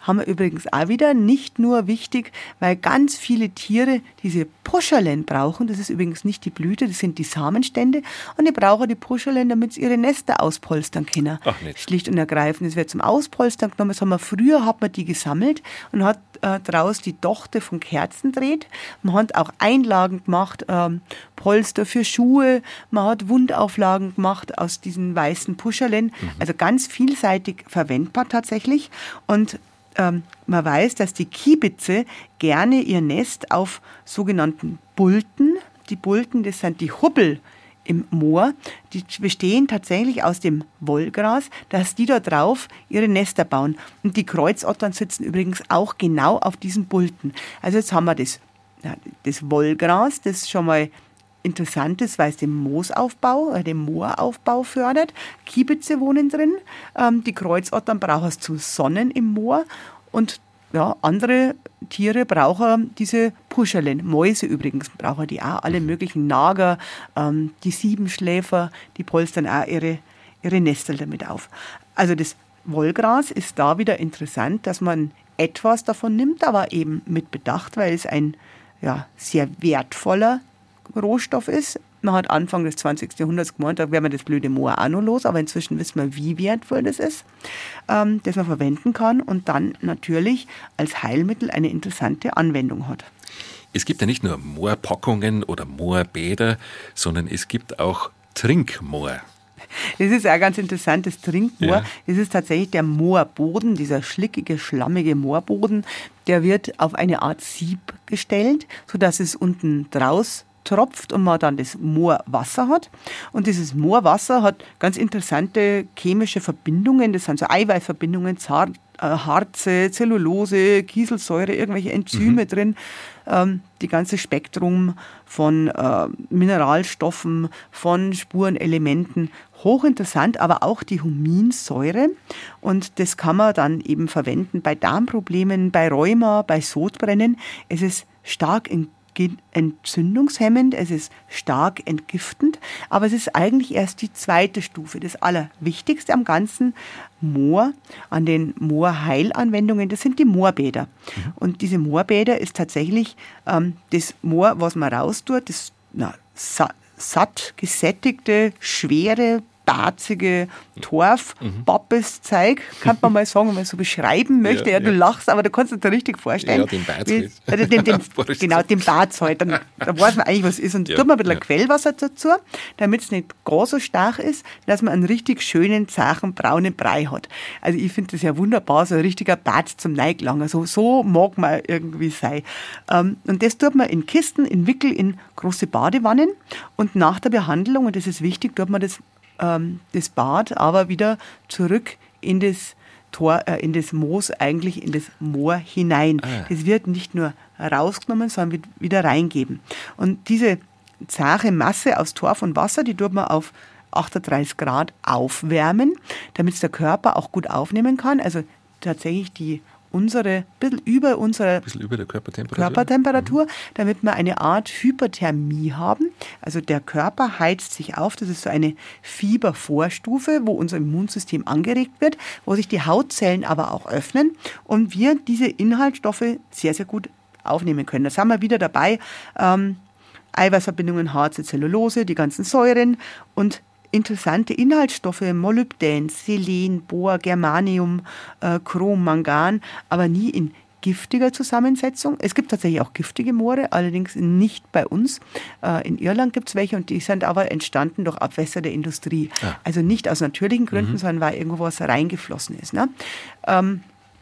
haben wir übrigens auch wieder nicht nur wichtig, weil ganz viele Tiere diese Puscherlen brauchen. Das ist übrigens nicht die Blüte, das sind die Samenstände. Und die brauchen die Puscherlen, damit sie ihre Nester auspolstern können. Ach nicht. Schlicht und ergreifend. Das wird zum Auspolstern genommen. Das haben wir, früher hat man die gesammelt und hat äh, daraus die Dochte von Kerzen dreht. Man hat auch Einlagen gemacht, ähm, Polster für Schuhe. Man hat Wundauflagen gemacht aus diesen weißen Puscherlen. Mhm. Also ganz vielseitig verwendbar tatsächlich. Und ähm, man weiß, dass die Kiebitze gerne ihr Nest auf sogenannten Bulten, die Bulten, das sind die Hubbel im Moor, die bestehen tatsächlich aus dem Wollgras, dass die da drauf ihre Nester bauen. Und die Kreuzottern sitzen übrigens auch genau auf diesen Bulten. Also jetzt haben wir das, ja, das Wollgras, das schon mal interessant ist, weil es den Moosaufbau, äh, den Mooraufbau fördert. Kiebitze wohnen drin. Ähm, die Kreuzottern brauchen es zu Sonnen im Moor. Und ja, andere Tiere brauchen diese Puscherlen. Mäuse übrigens brauchen die auch. Alle möglichen Nager, ähm, die Siebenschläfer, die polstern auch ihre, ihre Nestel damit auf. Also das Wollgras ist da wieder interessant, dass man etwas davon nimmt, aber eben mit Bedacht, weil es ein ja, sehr wertvoller Rohstoff ist. Man hat Anfang des zwanzigsten Jahrhunderts gemeint, da wäre man das blöde Moor auch noch los, aber inzwischen wissen wir, wie wertvoll das ist, ähm, das man verwenden kann und dann natürlich als Heilmittel eine interessante Anwendung hat. Es gibt ja nicht nur Moorpackungen oder Moorbäder, sondern es gibt auch Trinkmoor. Das ist auch ganz interessant, das Trinkmoor. Ja. Das ist tatsächlich der Moorboden, dieser schlickige, schlammige Moorboden. Der wird auf eine Art Sieb gestellt, sodass es unten draus tropft und man dann das Moorwasser hat. Und dieses Moorwasser hat ganz interessante chemische Verbindungen. Das sind so Eiweißverbindungen, Zart, äh, Harze, Zellulose, Kieselsäure, irgendwelche Enzyme mhm. drin. Ähm, die ganze Spektrum von äh, Mineralstoffen, von Spurenelementen. Hochinteressant, aber auch die Huminsäure. Und das kann man dann eben verwenden bei Darmproblemen, bei Rheuma, bei Sodbrennen. Es ist stark in entzündungshemmend, es ist stark entgiftend, aber es ist eigentlich erst die zweite Stufe. Das Allerwichtigste am ganzen Moor, an den Moorheilanwendungen, das sind die Moorbäder. Mhm. Und diese Moorbäder ist tatsächlich ähm, das Moor, was man raustut, das na, sa- satt gesättigte, schwere, barzige Torf, mhm. Bappes-Zeug, kann man mal sagen, wenn man so beschreiben möchte. Ja, ja, du ja. lachst, aber du kannst es dir richtig vorstellen. Ja, den Bart wie, also den, den, Genau, den Bart halt. Dann, da weiß man eigentlich, was ist. Und ja, tut man ein bisschen ja. Quellwasser dazu, damit es nicht gar so stark ist, dass man einen richtig schönen, zachen, braunen Brei hat. Also ich finde das ja wunderbar, so ein richtiger Bart zum Neiglanger. So, so mag man irgendwie sein. Und das tut man in Kisten, in Wickel, in große Badewannen. Und nach der Behandlung, und das ist wichtig, tut man das das Bad aber wieder zurück in das Tor, äh, in das Moos, eigentlich in das Moor hinein. Ah. Das wird nicht nur rausgenommen, sondern wird wieder reingeben. Und diese zahre Masse aus Torf und Wasser, die tut man auf achtunddreißig Grad aufwärmen, damit es der Körper auch gut aufnehmen kann. Also tatsächlich die unsere, bisschen über unsere bisschen über der Körpertemperatur, Körpertemperatur mhm. damit wir eine Art Hyperthermie haben. Also der Körper heizt sich auf. Das ist so eine Fiebervorstufe, wo unser Immunsystem angeregt wird, wo sich die Hautzellen aber auch öffnen und wir diese Inhaltsstoffe sehr, sehr gut aufnehmen können. Da sind wir wieder dabei. Ähm, Eiweißverbindungen, Harze, Zellulose, die ganzen Säuren und interessante Inhaltsstoffe, Molybdän, Selen, Bohr, Germanium, äh, Chrom, Mangan, aber nie in giftiger Zusammensetzung. Es gibt tatsächlich auch giftige Moore, allerdings nicht bei uns. Äh, in Irland gibt es welche und die sind aber entstanden durch Abwässer der Industrie. Ah. Also nicht aus natürlichen Gründen, mhm. sondern weil irgendwo was reingeflossen ist. Ne? Ähm,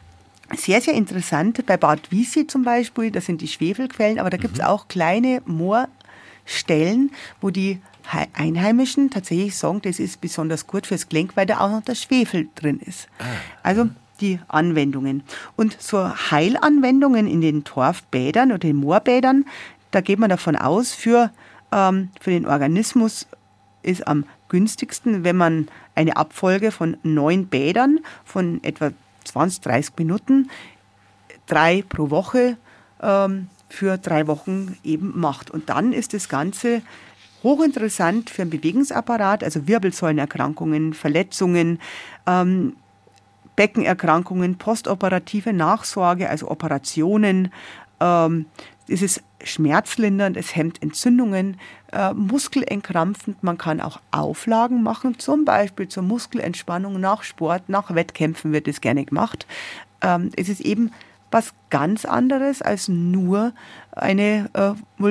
Sehr, sehr interessant, bei Bad Wiessee zum Beispiel, das sind die Schwefelquellen, aber da gibt es mhm. auch kleine Moorstellen, wo die Einheimischen tatsächlich sagen, das ist besonders gut fürs Gelenk, weil da auch noch der Schwefel drin ist. Ah. Also die Anwendungen. Und so Heilanwendungen in den Torfbädern oder den Moorbädern, da geht man davon aus, für, ähm, für den Organismus ist am günstigsten, wenn man eine Abfolge von neun Bädern von etwa zwanzig, dreißig Minuten, drei pro Woche ähm, für drei Wochen eben macht. Und dann ist das Ganze hochinteressant für den Bewegungsapparat, also Wirbelsäulenerkrankungen, Verletzungen, ähm, Beckenerkrankungen, postoperative Nachsorge, also Operationen. Ähm, es ist schmerzlindernd, es hemmt Entzündungen, äh, muskelentkrampfend. Man kann auch Auflagen machen, zum Beispiel zur Muskelentspannung nach Sport, nach Wettkämpfen wird es gerne gemacht. Ähm, es ist eben was ganz anderes als nur eine äh,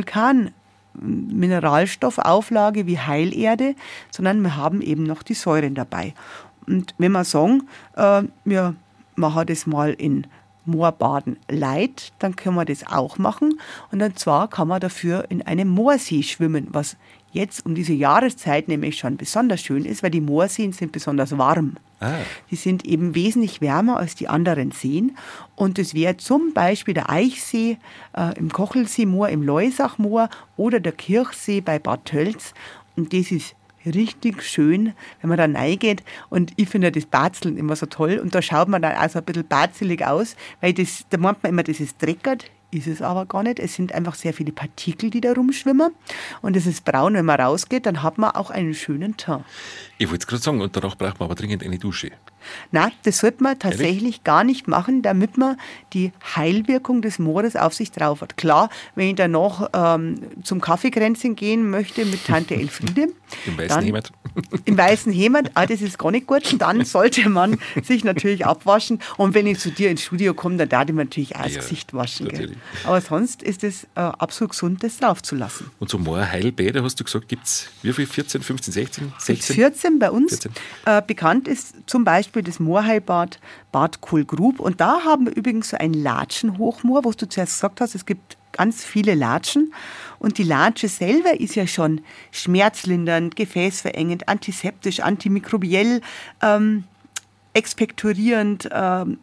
Vulkanmineralstoffauflage wie Heilerde, sondern wir haben eben noch die Säuren dabei. Und wenn wir sagen, äh, wir machen das mal in Moorbaden light, dann können wir das auch machen. Und dann zwar kann man dafür in einem Moorsee schwimmen, was jetzt um diese Jahreszeit nämlich schon besonders schön ist, weil die Moorseen sind besonders warm. Ah. Die sind eben wesentlich wärmer als die anderen Seen. Und das wäre zum Beispiel der Eichsee äh, im Kochelseemoor, im Leusachmoor oder der Kirchsee bei Bad Tölz. Und das ist richtig schön, wenn man da reingeht. Und ich finde das Batzeln immer so toll. Und da schaut man dann auch so ein bisschen batzelig aus, weil das, da meint man immer, das ist dreckert. Ist es aber gar nicht. Es sind einfach sehr viele Partikel, die da rumschwimmen. Und es ist braun, wenn man rausgeht, dann hat man auch einen schönen Teint. Ich wollte es gerade sagen, und danach braucht man aber dringend eine Dusche. Nein, das sollte man tatsächlich Ehrlich? gar nicht machen, damit man die Heilwirkung des Moores auf sich drauf hat. Klar, wenn ich danach ähm, zum Kaffeekränzchen gehen möchte mit Tante Elfriede. Im weißen Hemd. Im weißen Hemd, ah, das ist gar nicht gut. Dann sollte man sich natürlich abwaschen. Und wenn ich zu dir ins Studio komme, dann darf ich mir natürlich auch das ja, Gesicht waschen. Gell? Aber sonst ist es äh, absolut gesund, das drauf zu lassen. Und so Moorheilbäder, hast du gesagt, gibt es wie viel? vierzehn, fünfzehn, sechzehn, sechzehn? vierzehn bei uns. vierzehn. Äh, bekannt ist zum Beispiel das Moorheilbad Bad Kohlgrub. Und da haben wir übrigens so ein Latschenhochmoor, wo du zuerst gesagt hast, es gibt ganz viele Latschen. Und die Latsche selber ist ja schon schmerzlindernd, gefäßverengend, antiseptisch, antimikrobiell, ähm, expektorierend, ähm,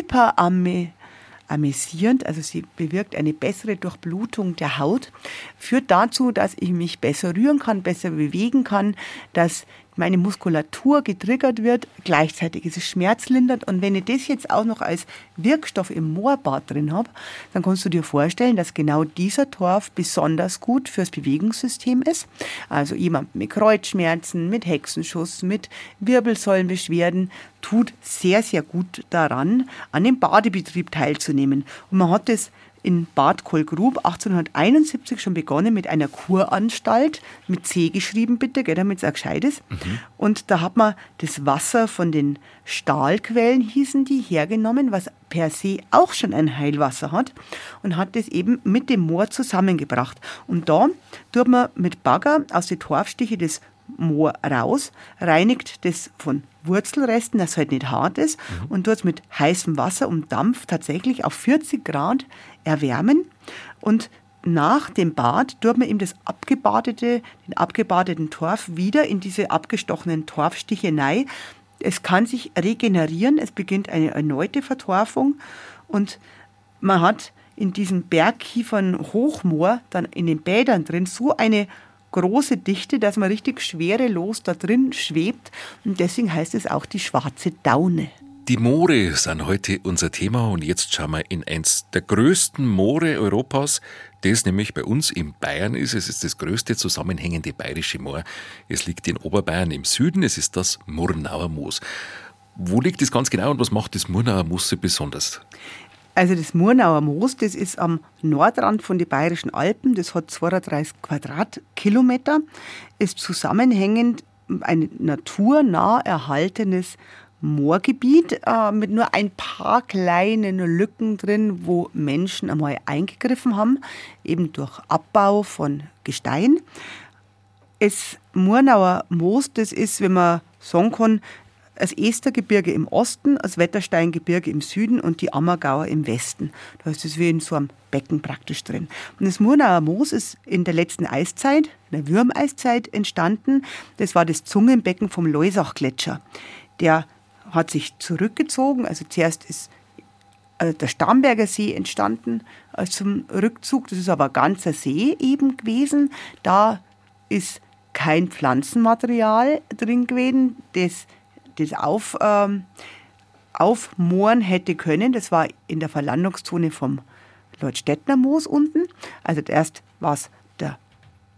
hyperamesierend, also sie bewirkt eine bessere Durchblutung der Haut, führt dazu, dass ich mich besser rühren kann, besser bewegen kann, dass meine Muskulatur getriggert wird, gleichzeitig ist es schmerzlindernd. Und wenn ich das jetzt auch noch als Wirkstoff im Moorbad drin habe, dann kannst du dir vorstellen, dass genau dieser Torf besonders gut fürs Bewegungssystem ist. Also jemand mit Kreuzschmerzen, mit Hexenschuss, mit Wirbelsäulenbeschwerden tut sehr, sehr gut daran, an dem Badebetrieb teilzunehmen. Und man hat das in Bad Kohlgrub achtzehnhunderteinundsiebzig schon begonnen mit einer Kuranstalt, mit C geschrieben bitte, gell, damit es auch gescheit ist. Mhm. Und da hat man das Wasser von den Stahlquellen, hießen die, hergenommen, was per se auch schon ein Heilwasser hat, und hat das eben mit dem Moor zusammengebracht. Und da tut man mit Bagger aus den Torfstiche das Moor raus, reinigt das von Wurzelresten, das halt nicht hart ist, mhm. und tut es mit heißem Wasser und Dampf tatsächlich auf vierzig Grad erwärmen. Und nach dem Bad tut man eben das abgebadete, den abgebadeten Torf wieder in diese abgestochenen Torfstiche rein. Es kann sich regenerieren, es beginnt eine erneute Vertorfung und man hat in diesem Bergkiefern-Hochmoor dann in den Bädern drin so eine große Dichte, dass man richtig schwerelos da drin schwebt. Und deswegen heißt es auch die schwarze Daune. Die Moore sind heute unser Thema und jetzt schauen wir in eins der größten Moore Europas, das nämlich bei uns in Bayern ist. Es ist das größte zusammenhängende bayerische Moor. Es liegt in Oberbayern im Süden, es ist das Murnauer Moos. Wo liegt das ganz genau und was macht das Murnauer Moos so besonders? Also das Murnauer Moos, das ist am Nordrand von den Bayerischen Alpen, das hat zweiunddreißig Quadratkilometer, ist zusammenhängend ein naturnah erhaltenes Moorgebiet äh, mit nur ein paar kleinen Lücken drin, wo Menschen einmal eingegriffen haben, eben durch Abbau von Gestein. Das Murnauer Moos, das ist, wenn man sagen kann, das Estergebirge im Osten, das Wettersteingebirge im Süden und die Ammergauer im Westen. Da ist es wie in so einem Becken praktisch drin. Und das Murnauer Moos ist in der letzten Eiszeit, in der Würmeiszeit entstanden. Das war das Zungenbecken vom Loisachgletscher. Der hat sich zurückgezogen. Also zuerst ist der Starnberger See entstanden zum Rückzug. Das ist aber ein ganzer See eben gewesen. Da ist kein Pflanzenmaterial drin gewesen, das das auf, ähm, aufmohren hätte können. Das war in der Verlandungszone vom Leutstädtner Moos unten. Also erst war es der,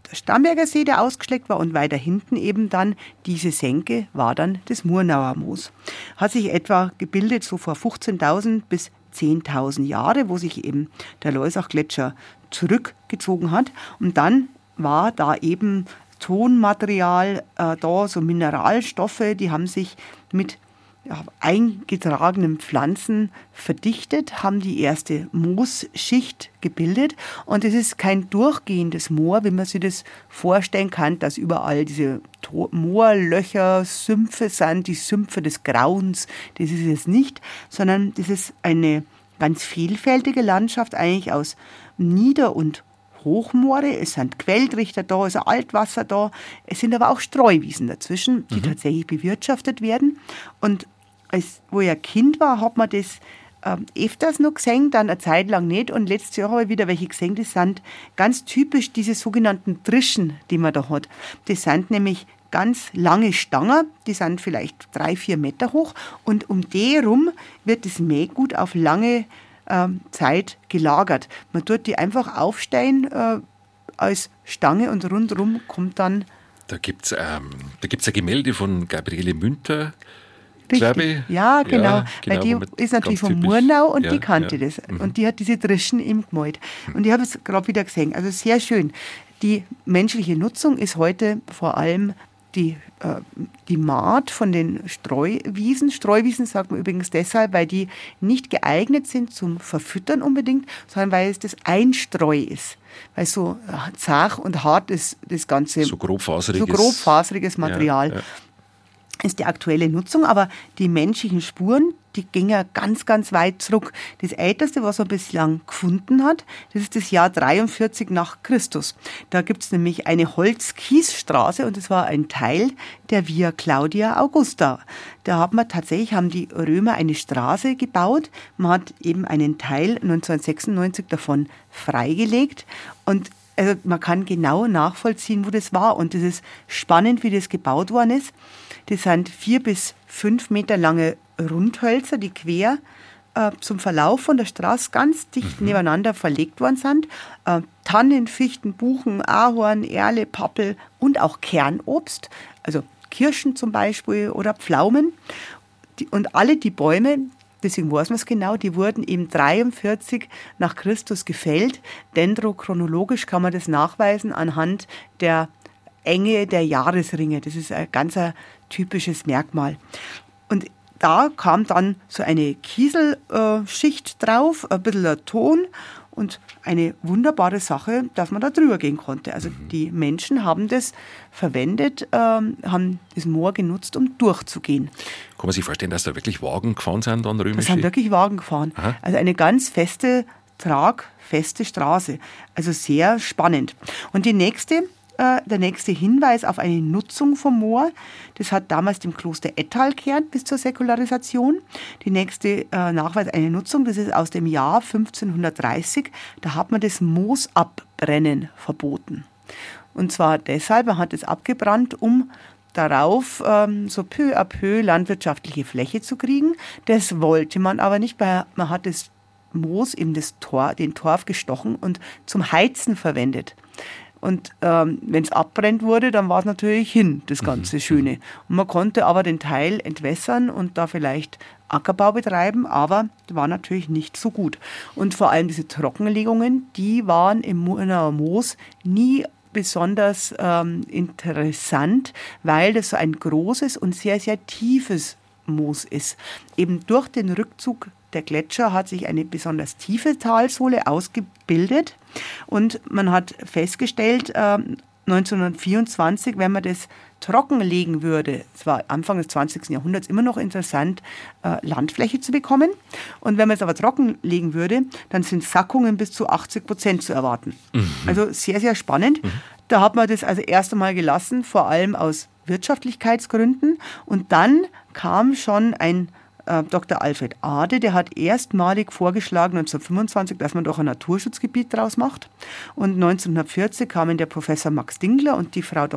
der Starnberger See, der ausgeschleckt war, und weiter hinten eben dann diese Senke war dann das Murnauer Moos. Hat sich etwa gebildet so vor fünfzehntausend bis zehntausend Jahre, wo sich eben der Loisach-Gletscher zurückgezogen hat. Und dann war da eben Tonmaterial äh, da, so Mineralstoffe, die haben sich mit ja, eingetragenen Pflanzen verdichtet, haben die erste Moosschicht gebildet. Und es ist kein durchgehendes Moor, wie man sich das vorstellen kann, dass überall diese To- Moorlöcher, Sümpfe sind, die Sümpfe des Grauens. Das ist es nicht, sondern das ist eine ganz vielfältige Landschaft, eigentlich aus Nieder- und Hochmoore. Es sind Quelltrichter da, es ist Altwasser da. Es sind aber auch Streuwiesen dazwischen, die mhm. tatsächlich bewirtschaftet werden. Und als, wo ich ein Kind war, hat man das ähm, öfters noch gesehen, dann eine Zeit lang nicht. Und letztes Jahr habe ich wieder welche gesehen, das sind ganz typisch diese sogenannten Trischen, die man da hat. Das sind nämlich ganz lange Stangen, die sind vielleicht drei, vier Meter hoch. Und um die herum wird das Mähgut auf lange ähm, Zeit gelagert. Man tut die einfach aufstellen äh, als Stange und rundherum kommt dann... Da gibt es ähm, da gibt's ein Gemälde von Gabriele Münter, Richtig. glaube ich. Ja, genau. Ja, Weil genau, die ist natürlich von typisch. Murnau und Ja, die kannte ja. das. Mhm. Und die hat diese Trischen ihm gemalt. Und ich habe es gerade wieder gesehen. Also sehr schön. Die menschliche Nutzung ist heute vor allem die, äh, die Mahd von den Streuwiesen. Streuwiesen sagt man übrigens deshalb, weil die nicht geeignet sind zum Verfüttern unbedingt, sondern weil es das Einstreu ist. Weil so zart und hart ist das Ganze. So grobfaseriges, so grobfaseriges Material. Ja, ja. Ist die aktuelle Nutzung, aber die menschlichen Spuren, die gingen ganz, ganz weit zurück. Das Älteste, was man bislang gefunden hat, das ist das Jahr dreiundvierzig nach Christus. Da gibt es nämlich eine Holz-Kies-Straße und das war ein Teil der Via Claudia Augusta. Da hat man tatsächlich, haben die Römer eine Straße gebaut. Man hat eben einen Teil neunzehnhundertsechsundneunzig davon freigelegt und also man kann genau nachvollziehen, wo das war. Und das ist spannend, wie das gebaut worden ist. Das sind vier bis fünf Meter lange Rundhölzer, die quer äh, zum Verlauf von der Straße ganz dicht mhm. nebeneinander verlegt worden sind. Äh, Tannen, Fichten, Buchen, Ahorn, Erle, Pappel und auch Kernobst, also Kirschen zum Beispiel oder Pflaumen. Die, und alle die Bäume, deswegen weiß man es genau, die wurden eben dreiundvierzig nach Christus gefällt. Dendrochronologisch kann man das nachweisen anhand der Enge der Jahresringe. Das ist ein ganz ein typisches Merkmal. Und da kam dann so eine Kieselschicht drauf, ein bisschen ein Ton und eine wunderbare Sache, dass man da drüber gehen konnte. Also mhm. die Menschen haben das verwendet, ähm, haben das Moor genutzt, um durchzugehen. Kann man sich vorstellen, dass da wirklich Wagen gefahren sind an römische? Es sind wirklich Wagen gefahren. Aha. Also eine ganz feste, tragfeste Straße. Also sehr spannend. Und die nächste, äh, der nächste Hinweis auf eine Nutzung vom Moor, das hat damals dem Kloster Ettal gehört bis zur Säkularisation. Die nächste äh, Nachweis eine Nutzung, das ist aus dem Jahr fünfzehnhundertdreißig. Da hat man das Moosabbrennen verboten. Und zwar deshalb, man hat es abgebrannt, um darauf ähm, so peu à peu landwirtschaftliche Fläche zu kriegen. Das wollte man aber nicht, weil man hat das Moos, eben das Tor, den Torf gestochen und zum Heizen verwendet. Und ähm, wenn es abbrennt wurde, dann war es natürlich hin, das ganze mhm. Schöne. Und man konnte aber den Teil entwässern und da vielleicht Ackerbau betreiben, aber war natürlich nicht so gut. Und vor allem diese Trockenlegungen, die waren im Murnauer Moos nie besonders ähm, interessant, weil das so ein großes und sehr, sehr tiefes Moos ist. Eben durch den Rückzug der Gletscher hat sich eine besonders tiefe Talsohle ausgebildet und man hat festgestellt, äh, neunzehnhundertvierundzwanzig, wenn man das trockenlegen würde, es war Anfang des zwanzigsten Jahrhunderts immer noch interessant, äh, Landfläche zu bekommen. Und wenn man es aber trockenlegen würde, dann sind Sackungen bis zu achtzig Prozent zu erwarten. Mhm. Also sehr, sehr spannend. Mhm. Da hat man das also erst einmal gelassen, vor allem aus Wirtschaftlichkeitsgründen. Und dann kam schon ein äh, Doktor Alfred Ade, der hat erstmalig vorgeschlagen, neunzehnhundertfünfundzwanzig, dass man doch ein Naturschutzgebiet draus macht. Und neunzehnhundertvierzig kamen der Professor Max Dingler und die Frau Doktor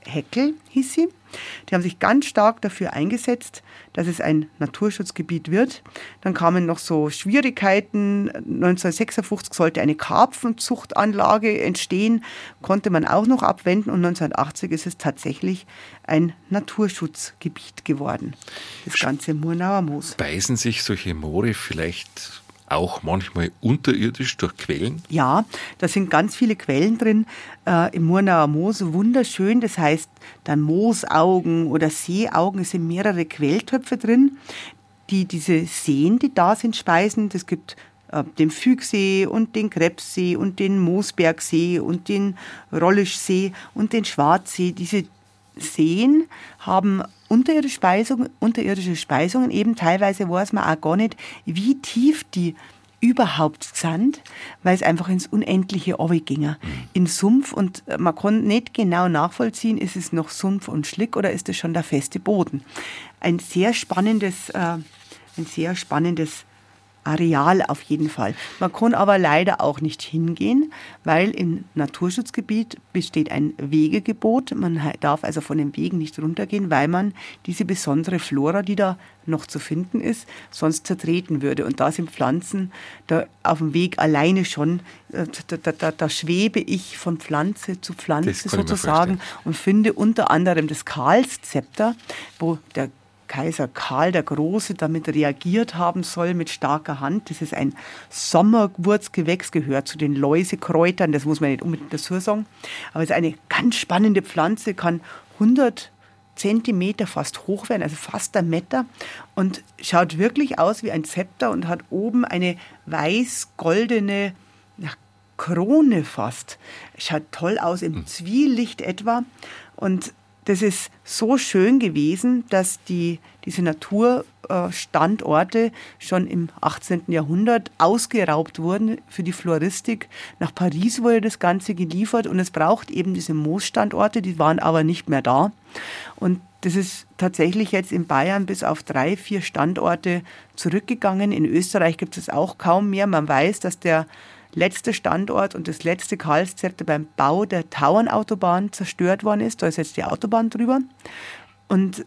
Heckel hieß sie. Die haben sich ganz stark dafür eingesetzt, dass es ein Naturschutzgebiet wird. Dann kamen noch so Schwierigkeiten. neunzehnhundertsechsundfünfzig sollte eine Karpfenzuchtanlage entstehen, konnte man auch noch abwenden. Und neunzehnhundertachtzig ist es tatsächlich ein Naturschutzgebiet geworden, das ganze Murnauer Moos. Speisen sich solche Moore vielleicht auch manchmal unterirdisch durch Quellen? Ja, da sind ganz viele Quellen drin. Äh, Im Murnauer Moos wunderschön, das heißt dann Moosaugen oder Seeaugen. Es sind mehrere Quelltöpfe drin, die diese Seen, die da sind, speisen. Es gibt äh, den Fügsee und den Krebssee und den Moosbergsee und den Rollischsee und den Schwarzsee. Diese Seen haben unterirdische Speisungen, unterirdische Speisungen, eben teilweise weiß man auch gar nicht, wie tief die überhaupt sind, weil es einfach ins Unendliche runterging. In Sumpf, und man kann nicht genau nachvollziehen, ist es noch Sumpf und Schlick oder ist es schon der feste Boden. Ein sehr spannendes, äh, ein sehr spannendes Areal auf jeden Fall. Man kann aber leider auch nicht hingehen, weil im Naturschutzgebiet besteht ein Wegegebot. Man darf also von den Wegen nicht runtergehen, weil man diese besondere Flora, die da noch zu finden ist, sonst zertreten würde. Und da sind Pflanzen, da auf dem Weg alleine schon, da, da, da, da schwebe ich von Pflanze zu Pflanze sozusagen und finde unter anderem das Karlszepter, wo der Kaiser Karl der Große damit reagiert haben soll mit starker Hand. Das ist ein Sommerwurzgewächs, gehört zu den Läusekräutern, das muss man nicht unbedingt dazu sagen. Aber es ist eine ganz spannende Pflanze, kann hundert Zentimeter fast hoch werden, also fast ein Meter, und schaut wirklich aus wie ein Zepter und hat oben eine weiß-goldene ja, Krone fast. Schaut toll aus, im Zwielicht etwa. Und das ist so schön gewesen, dass die, diese Naturstandorte schon im achtzehnten Jahrhundert ausgeraubt wurden für die Floristik. Nach Paris wurde das Ganze geliefert und es braucht eben diese Moosstandorte, die waren aber nicht mehr da. Und das ist tatsächlich jetzt in Bayern bis auf drei, vier Standorte zurückgegangen. In Österreich gibt es auch kaum mehr. Man weiß, dass der letzte Standort und das letzte Karlszepter beim Bau der Tauernautobahn zerstört worden ist. Da ist jetzt die Autobahn drüber. Und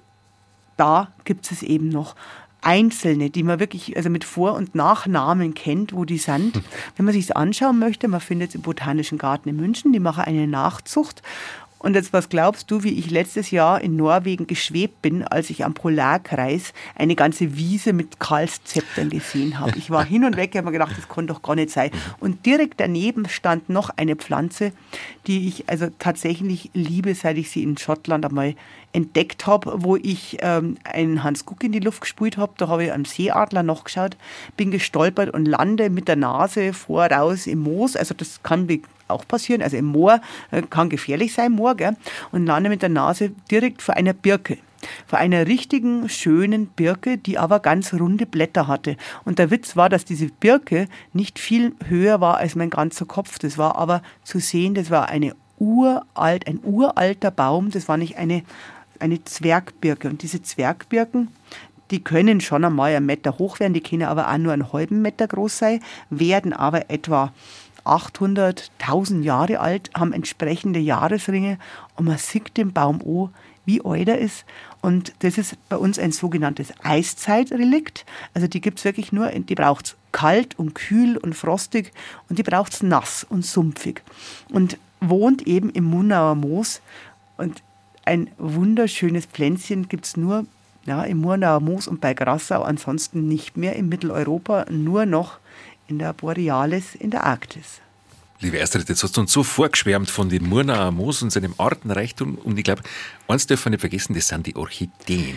da gibt es eben noch einzelne, die man wirklich also mit Vor- und Nachnamen kennt, wo die sind. Wenn man sich das anschauen möchte, man findet es im Botanischen Garten in München, die machen eine Nachzucht. Und jetzt, was glaubst du, wie ich letztes Jahr in Norwegen geschwebt bin, als ich am Polarkreis eine ganze Wiese mit Karlszeptern gesehen habe? Ich war hin und weg, habe mir gedacht, das kann doch gar nicht sein. Und direkt daneben stand noch eine Pflanze, die ich also tatsächlich liebe, seit ich sie in Schottland einmal entdeckt habe, wo ich ähm, einen Hans Guck in die Luft gesprüht habe. Da habe ich am Seeadler nachgeschaut, bin gestolpert und lande mit der Nase voraus im Moos. Also das kann auch passieren, also im Moor, kann gefährlich sein, Moor, gell? Und lande mit der Nase direkt vor einer Birke. Vor einer richtigen, schönen Birke, die aber ganz runde Blätter hatte. Und der Witz war, dass diese Birke nicht viel höher war als mein ganzer Kopf. Das war aber zu sehen, das war eine uralt, ein uralter Baum, das war nicht eine, eine Zwergbirke. Und diese Zwergbirken, die können schon einmal einen Meter hoch werden, die können aber auch nur einen halben Meter groß sein, werden aber etwa achthundert, tausend Jahre alt, haben entsprechende Jahresringe und man sieht den Baum an, wie alt er ist. Und das ist bei uns ein sogenanntes Eiszeitrelikt. Also die gibt es wirklich nur, die braucht es kalt und kühl und frostig und die braucht es nass und sumpfig. Und wohnt eben im Murnauer Moos. Und ein wunderschönes Pflänzchen gibt es nur ja, im Murnauer Moos und bei Grassau, ansonsten nicht mehr in Mitteleuropa, nur noch in der Borealis in der Arktis. Liebe Astrid, jetzt hast du uns so vorgeschwärmt von dem Murnauer Moos und seinem Artenreichtum. Und ich glaube, eins dürfen wir nicht vergessen, das sind die Orchideen.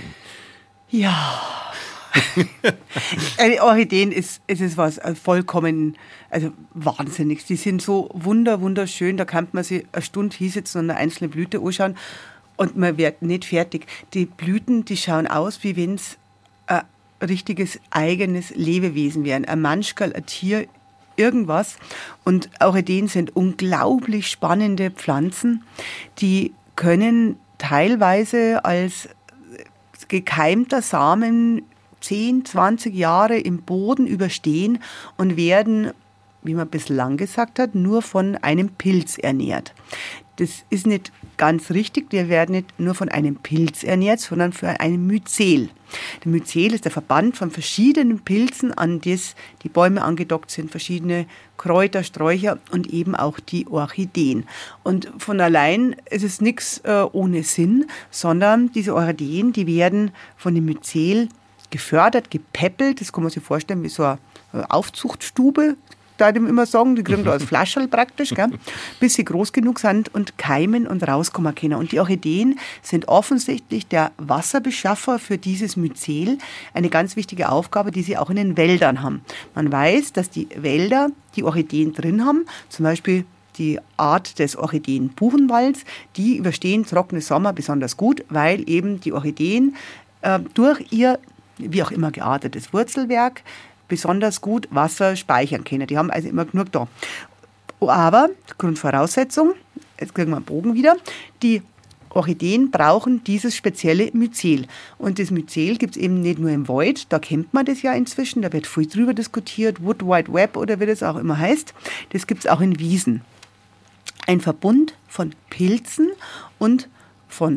Ja. Orchideen ist, ist es was vollkommen also Wahnsinniges. Die sind so wunder, wunderschön. Da kann man sich eine Stunde hinsetzen und eine einzelne Blüte anschauen. Und man wird nicht fertig. Die Blüten, die schauen aus, wie wenn es ein richtiges eigenes Lebewesen wären. Ein Manschkerl, ein Tier, irgendwas. Und Orchideen sind unglaublich spannende Pflanzen, die können teilweise als gekeimter Samen zehn, zwanzig Jahre im Boden überstehen und werden, wie man bislang gesagt hat, nur von einem Pilz ernährt. Das ist nicht ganz richtig. Wir werden nicht nur von einem Pilz ernährt, sondern von einem Myzel. Der Myzel ist der Verband von verschiedenen Pilzen, an das die Bäume angedockt sind, verschiedene Kräuter, Sträucher und eben auch die Orchideen. Und von allein ist es nichts äh, ohne Sinn, sondern diese Orchideen, die werden von dem Myzel gefördert, gepäppelt. Das kann man sich vorstellen wie so eine Aufzuchtstube, da dem immer sagen, die kriegen da als Flascherl praktisch, gell, bis sie groß genug sind und keimen und rauskommen können. Und die Orchideen sind offensichtlich der Wasserbeschaffer für dieses Myzel, eine ganz wichtige Aufgabe, die sie auch in den Wäldern haben. Man weiß, dass die Wälder die Orchideen drin haben, zum Beispiel die Art des Orchideenbuchenwalds, die überstehen trockene Sommer besonders gut, weil eben die Orchideen äh, durch ihr, wie auch immer geartetes Wurzelwerk, besonders gut Wasser speichern können. Die haben also immer genug da. Aber, Grundvoraussetzung, jetzt kriegen wir einen Bogen wieder, die Orchideen brauchen dieses spezielle Myzel. Und das Myzel gibt es eben nicht nur im Wald, da kennt man das ja inzwischen, da wird viel drüber diskutiert, Wood Wide Web oder wie das auch immer heißt. Das gibt es auch in Wiesen. Ein Verbund von Pilzen und von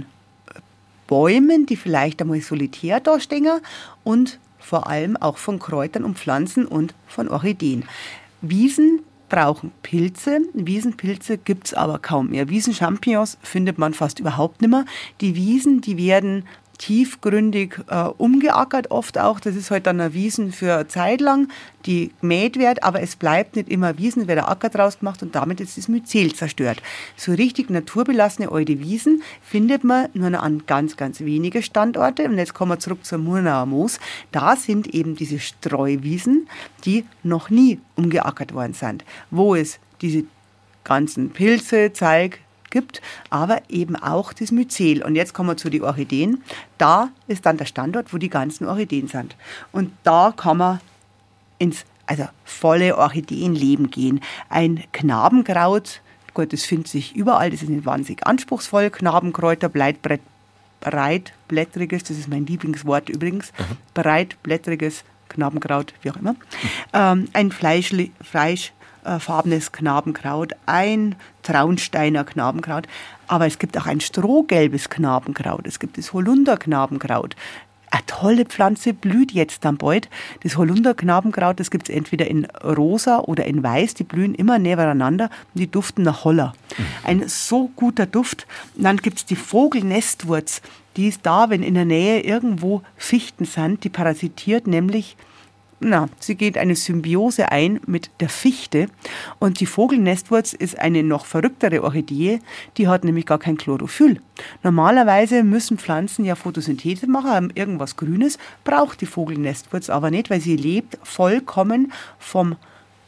Bäumen, die vielleicht einmal solitär dastehen und vor allem auch von Kräutern und Pflanzen und von Orchideen. Wiesen brauchen Pilze. Wiesenpilze gibt es aber kaum mehr. Wiesenchampignons findet man fast überhaupt nicht mehr. Die Wiesen, die werden tiefgründig äh, umgeackert oft auch. Das ist halt dann eine Wiesen für eine Zeit lang, die gemäht wird, aber es bleibt nicht immer Wiesen, es wird ein Acker draus gemacht und damit ist das Myzel zerstört. So richtig naturbelassene alte Wiesen findet man nur noch an ganz, ganz wenige Standorte. Und jetzt kommen wir zurück zur Murnauer Moos. Da sind eben diese Streuwiesen, die noch nie umgeackert worden sind, wo es diese ganzen Pilze, Zeig, gibt, aber eben auch das Myzel. Und jetzt kommen wir zu den Orchideen. Da ist dann der Standort, wo die ganzen Orchideen sind. Und da kann man ins also volle Orchideenleben gehen. Ein Knabenkraut, gut, das findet sich überall, das ist nicht wahnsinnig anspruchsvoll. Knabenkräuter, breitbrett, breitblättriges, das ist mein Lieblingswort übrigens, mhm. breitblättriges Knabenkraut, wie auch immer. Mhm. Ähm, ein Fleischli, Fleisch farbenes Knabenkraut, ein Traunsteiner Knabenkraut, aber es gibt auch ein strohgelbes Knabenkraut, es gibt das Holunderknabenkraut. Eine tolle Pflanze blüht jetzt dann bald. Das Holunderknabenkraut, das gibt es entweder in rosa oder in weiß, die blühen immer nebeneinander und die duften nach Holler. Mhm. Ein so guter Duft. Und dann gibt es die Vogelnestwurz, die ist da, wenn in der Nähe irgendwo Fichten sind, die parasitiert nämlich. Na, sie geht eine Symbiose ein mit der Fichte und die Vogelnestwurz ist eine noch verrücktere Orchidee, die hat nämlich gar kein Chlorophyll. Normalerweise müssen Pflanzen ja Photosynthese machen, haben irgendwas Grünes, braucht die Vogelnestwurz aber nicht, weil sie lebt vollkommen vom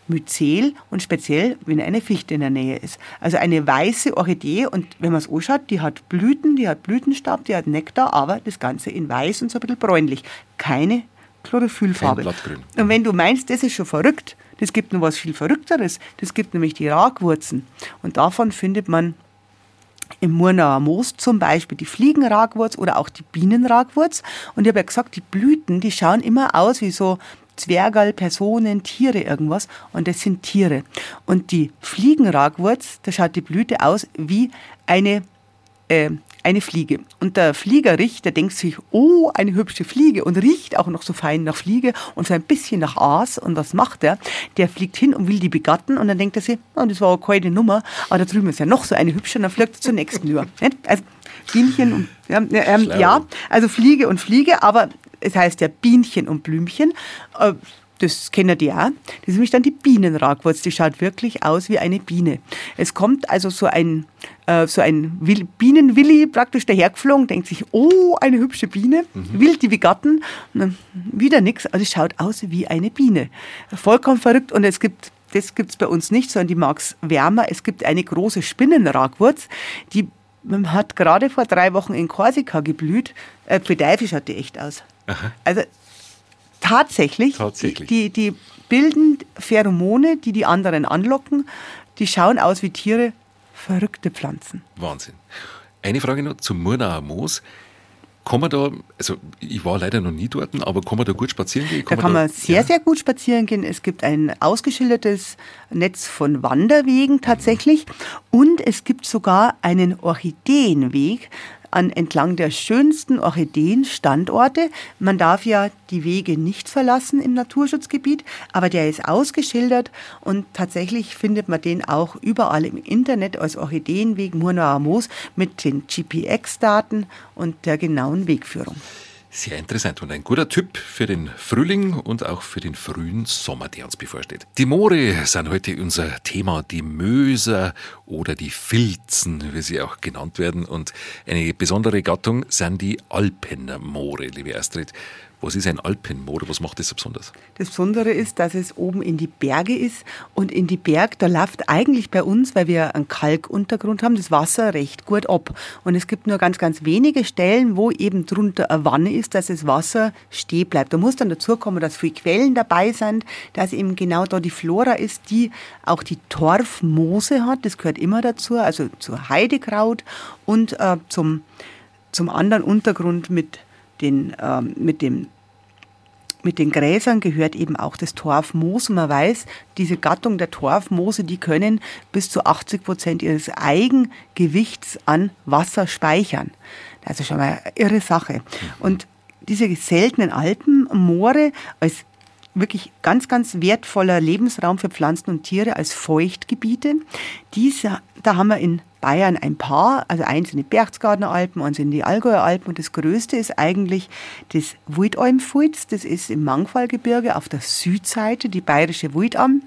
Myzel und speziell, wenn eine Fichte in der Nähe ist. Also eine weiße Orchidee und wenn man es anschaut, die hat Blüten, die hat Blütenstab, die hat Nektar, aber das Ganze in weiß und so ein bisschen bräunlich. Keine Chlorophyllfarbe. Und wenn du meinst, das ist schon verrückt, das gibt noch was viel Verrückteres, das gibt nämlich die Ragwurzen. Und davon findet man im Murnauer Moos zum Beispiel die Fliegenragwurz oder auch die Bienenragwurz. Und ich habe ja gesagt, die Blüten, die schauen immer aus wie so Zwergerl, Personen, Tiere, irgendwas. Und das sind Tiere. Und die Fliegenragwurz, da schaut die Blüte aus wie eine äh, eine Fliege. Und der Fliegerich, der denkt sich, oh, eine hübsche Fliege und riecht auch noch so fein nach Fliege und so ein bisschen nach Aas. Und was macht er? Der fliegt hin und will die begatten und dann denkt er sich, oh, das war keine Nummer, aber da drüben ist ja noch so eine hübsche und dann fliegt er zur nächsten über. Also Bienchen und, ja, ähm, ja, also Fliege und Fliege, aber es heißt ja Bienchen und Blümchen. Äh, Das kennen die auch. Das ist nämlich dann die Bienenragwurz. Die schaut wirklich aus wie eine Biene. Es kommt also so ein, äh, so ein Will- Bienenwilli praktisch dahergeflogen, denkt sich, oh, eine hübsche Biene, mhm. will die begatten. Und dann wieder nichts. Also es schaut aus wie eine Biene. Vollkommen verrückt. Und es gibt, das gibt es bei uns nicht, sondern die mag es wärmer. Es gibt eine große Spinnenragwurz, die hat gerade vor drei Wochen in Korsika geblüht. Äh, Pedeifisch schaut die echt aus. Aha. Also Tatsächlich, Tatsächlich. Die, die bilden Pheromone, die die anderen anlocken. Die schauen aus wie Tiere, verrückte Pflanzen. Wahnsinn. Eine Frage noch zum Murnauer Moos. Kann man da, also ich war leider noch nie dort, aber kann man da gut spazieren gehen? Kann da kann man, man da, sehr, ja. sehr gut spazieren gehen. Es gibt ein ausgeschildertes Netz von Wanderwegen tatsächlich und es gibt sogar einen Orchideenweg an entlang der schönsten Orchideenstandorte. Man darf ja die Wege nicht verlassen im Naturschutzgebiet, aber der ist ausgeschildert und tatsächlich findet man den auch überall im Internet als Orchideenweg Murnauer Moos mit den G P X-Daten und der genauen Wegführung. Sehr interessant und ein guter Tipp für den Frühling und auch für den frühen Sommer, der uns bevorsteht. Die Moore sind heute unser Thema, die Möser oder die Filzen, wie sie auch genannt werden. Und eine besondere Gattung sind die Alpenmoore, liebe Astrid. Was ist ein Alpenmoor? Was macht das so besonders? Das Besondere ist, dass es oben in die Berge ist und in die Berg, da läuft eigentlich bei uns, weil wir einen Kalkuntergrund haben, das Wasser recht gut ab. Und es gibt nur ganz, ganz wenige Stellen, wo eben drunter eine Wanne ist, dass das Wasser stehen bleibt. Da muss dann dazu kommen, dass viele Quellen dabei sind, dass eben genau da die Flora ist, die auch die Torfmoose hat, das gehört immer dazu, also zur Heidekraut und äh, zum, zum anderen Untergrund mit Den, ähm, mit, dem, mit den Gräsern gehört eben auch das Torfmoos. Und man weiß, diese Gattung der Torfmoose, die können bis zu achtzig Prozent ihres Eigengewichts an Wasser speichern. Das ist schon mal eine irre Sache. Und diese seltenen Alpenmoore als wirklich ganz, ganz wertvoller Lebensraum für Pflanzen und Tiere als Feuchtgebiete, diese, da haben wir in Bayern ein paar, also eins in die Berchtesgadener Alpen, eins in die Allgäuer Alpen und das größte ist eigentlich das Wildalmfilz, das ist im Mangfallgebirge auf der Südseite, die bayerische Wildalm,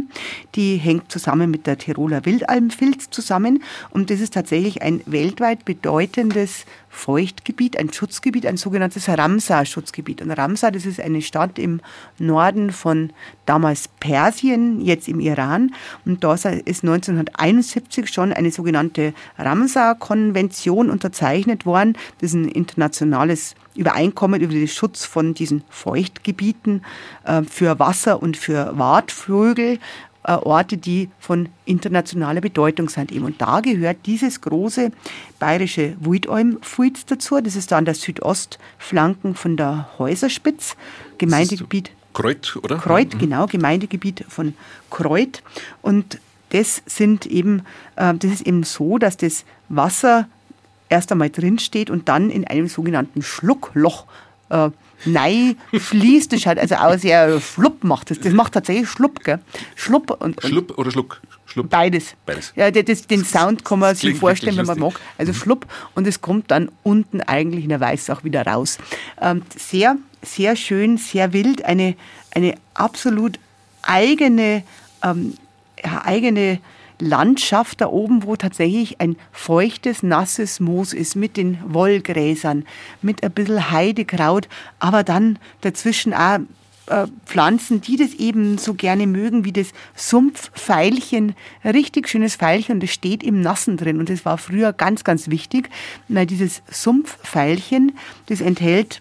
die hängt zusammen mit der Tiroler Wildalmfilz zusammen und das ist tatsächlich ein weltweit bedeutendes Feuchtgebiet, ein Schutzgebiet, ein sogenanntes Ramsar-Schutzgebiet. Und Ramsar, das ist eine Stadt im Norden von damals Persien, jetzt im Iran. Und da ist neunzehnhunderteinundsiebzig schon eine sogenannte Ramsar-Konvention unterzeichnet worden. Das ist ein internationales Übereinkommen über den Schutz von diesen Feuchtgebieten äh, für Wasser- und für Wartvögel. Orte, die von internationaler Bedeutung sind eben. Und da gehört dieses große bayerische Wildalmfilz dazu. Das ist da an der Südostflanken von der Häuserspitz, Gemeindegebiet. Kreuth, oder? Kreuth, genau, Gemeindegebiet von Kreuth. Und das sind eben, äh, das ist eben so, dass das Wasser erst einmal drin steht und dann in einem sogenannten Schluckloch äh, Nein, fließt, das schaut also aus, ja, Schlupp macht das. Das macht tatsächlich Schlupp, gell? Schlupp und, und Schlupp oder Schluck? Schlupp. Beides. Beides. Ja, das, den Sound kann man sich vorstellen, wenn man lustig. mag. Also Schlupp und es kommt dann unten eigentlich in der Weiß auch wieder raus. Ähm, sehr, sehr schön, sehr wild, eine, eine absolut eigene, ähm, eigene Landschaft da oben, wo tatsächlich ein feuchtes, nasses Moos ist mit den Wollgräsern, mit ein bisschen Heidekraut, aber dann dazwischen auch äh, Pflanzen, die das eben so gerne mögen, wie das Sumpfveilchen, ein richtig schönes Veilchen und das steht im Nassen drin und das war früher ganz, ganz wichtig, weil dieses Sumpfveilchen, das enthält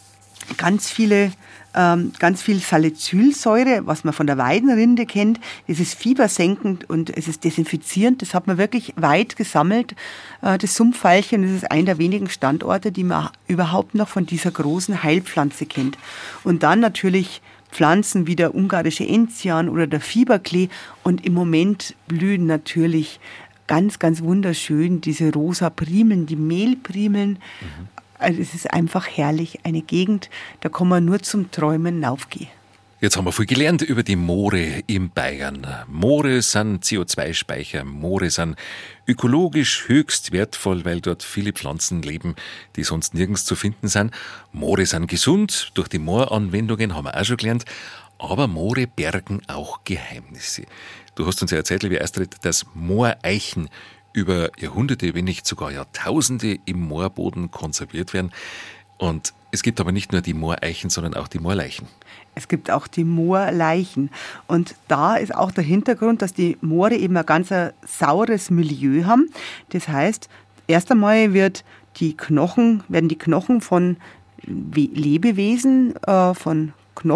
ganz viele Ähm, ganz viel Salicylsäure, was man von der Weidenrinde kennt. Es ist fiebersenkend und es ist desinfizierend. Das hat man wirklich weit gesammelt. Äh, das Sumpfveilchen, das ist einer der wenigen Standorte, die man überhaupt noch von dieser großen Heilpflanze kennt. Und dann natürlich Pflanzen wie der ungarische Enzian oder der Fieberklee. Und im Moment blühen natürlich ganz, ganz wunderschön diese rosa Primeln, die Mehlprimeln. Mhm. Also es ist einfach herrlich, eine Gegend, da kann man nur zum Träumen raufgehen. Jetzt haben wir viel gelernt über die Moore in Bayern. Moore sind C O zwei Speicher, Moore sind ökologisch höchst wertvoll, weil dort viele Pflanzen leben, die sonst nirgends zu finden sind. Moore sind gesund, durch die Mooranwendungen haben wir auch schon gelernt. Aber Moore bergen auch Geheimnisse. Du hast uns ja erzählt, liebe Astrid, dass Mooreichen über Jahrhunderte, wenn nicht sogar Jahrtausende im Moorboden konserviert werden. Und es gibt aber nicht nur die Mooreichen, sondern auch die Moorleichen. Es gibt auch die Moorleichen. Und da ist auch der Hintergrund, dass die Moore eben ein ganz saures Milieu haben. Das heißt, erst einmal wird die Knochen, werden die Knochen von Lebewesen, äh, von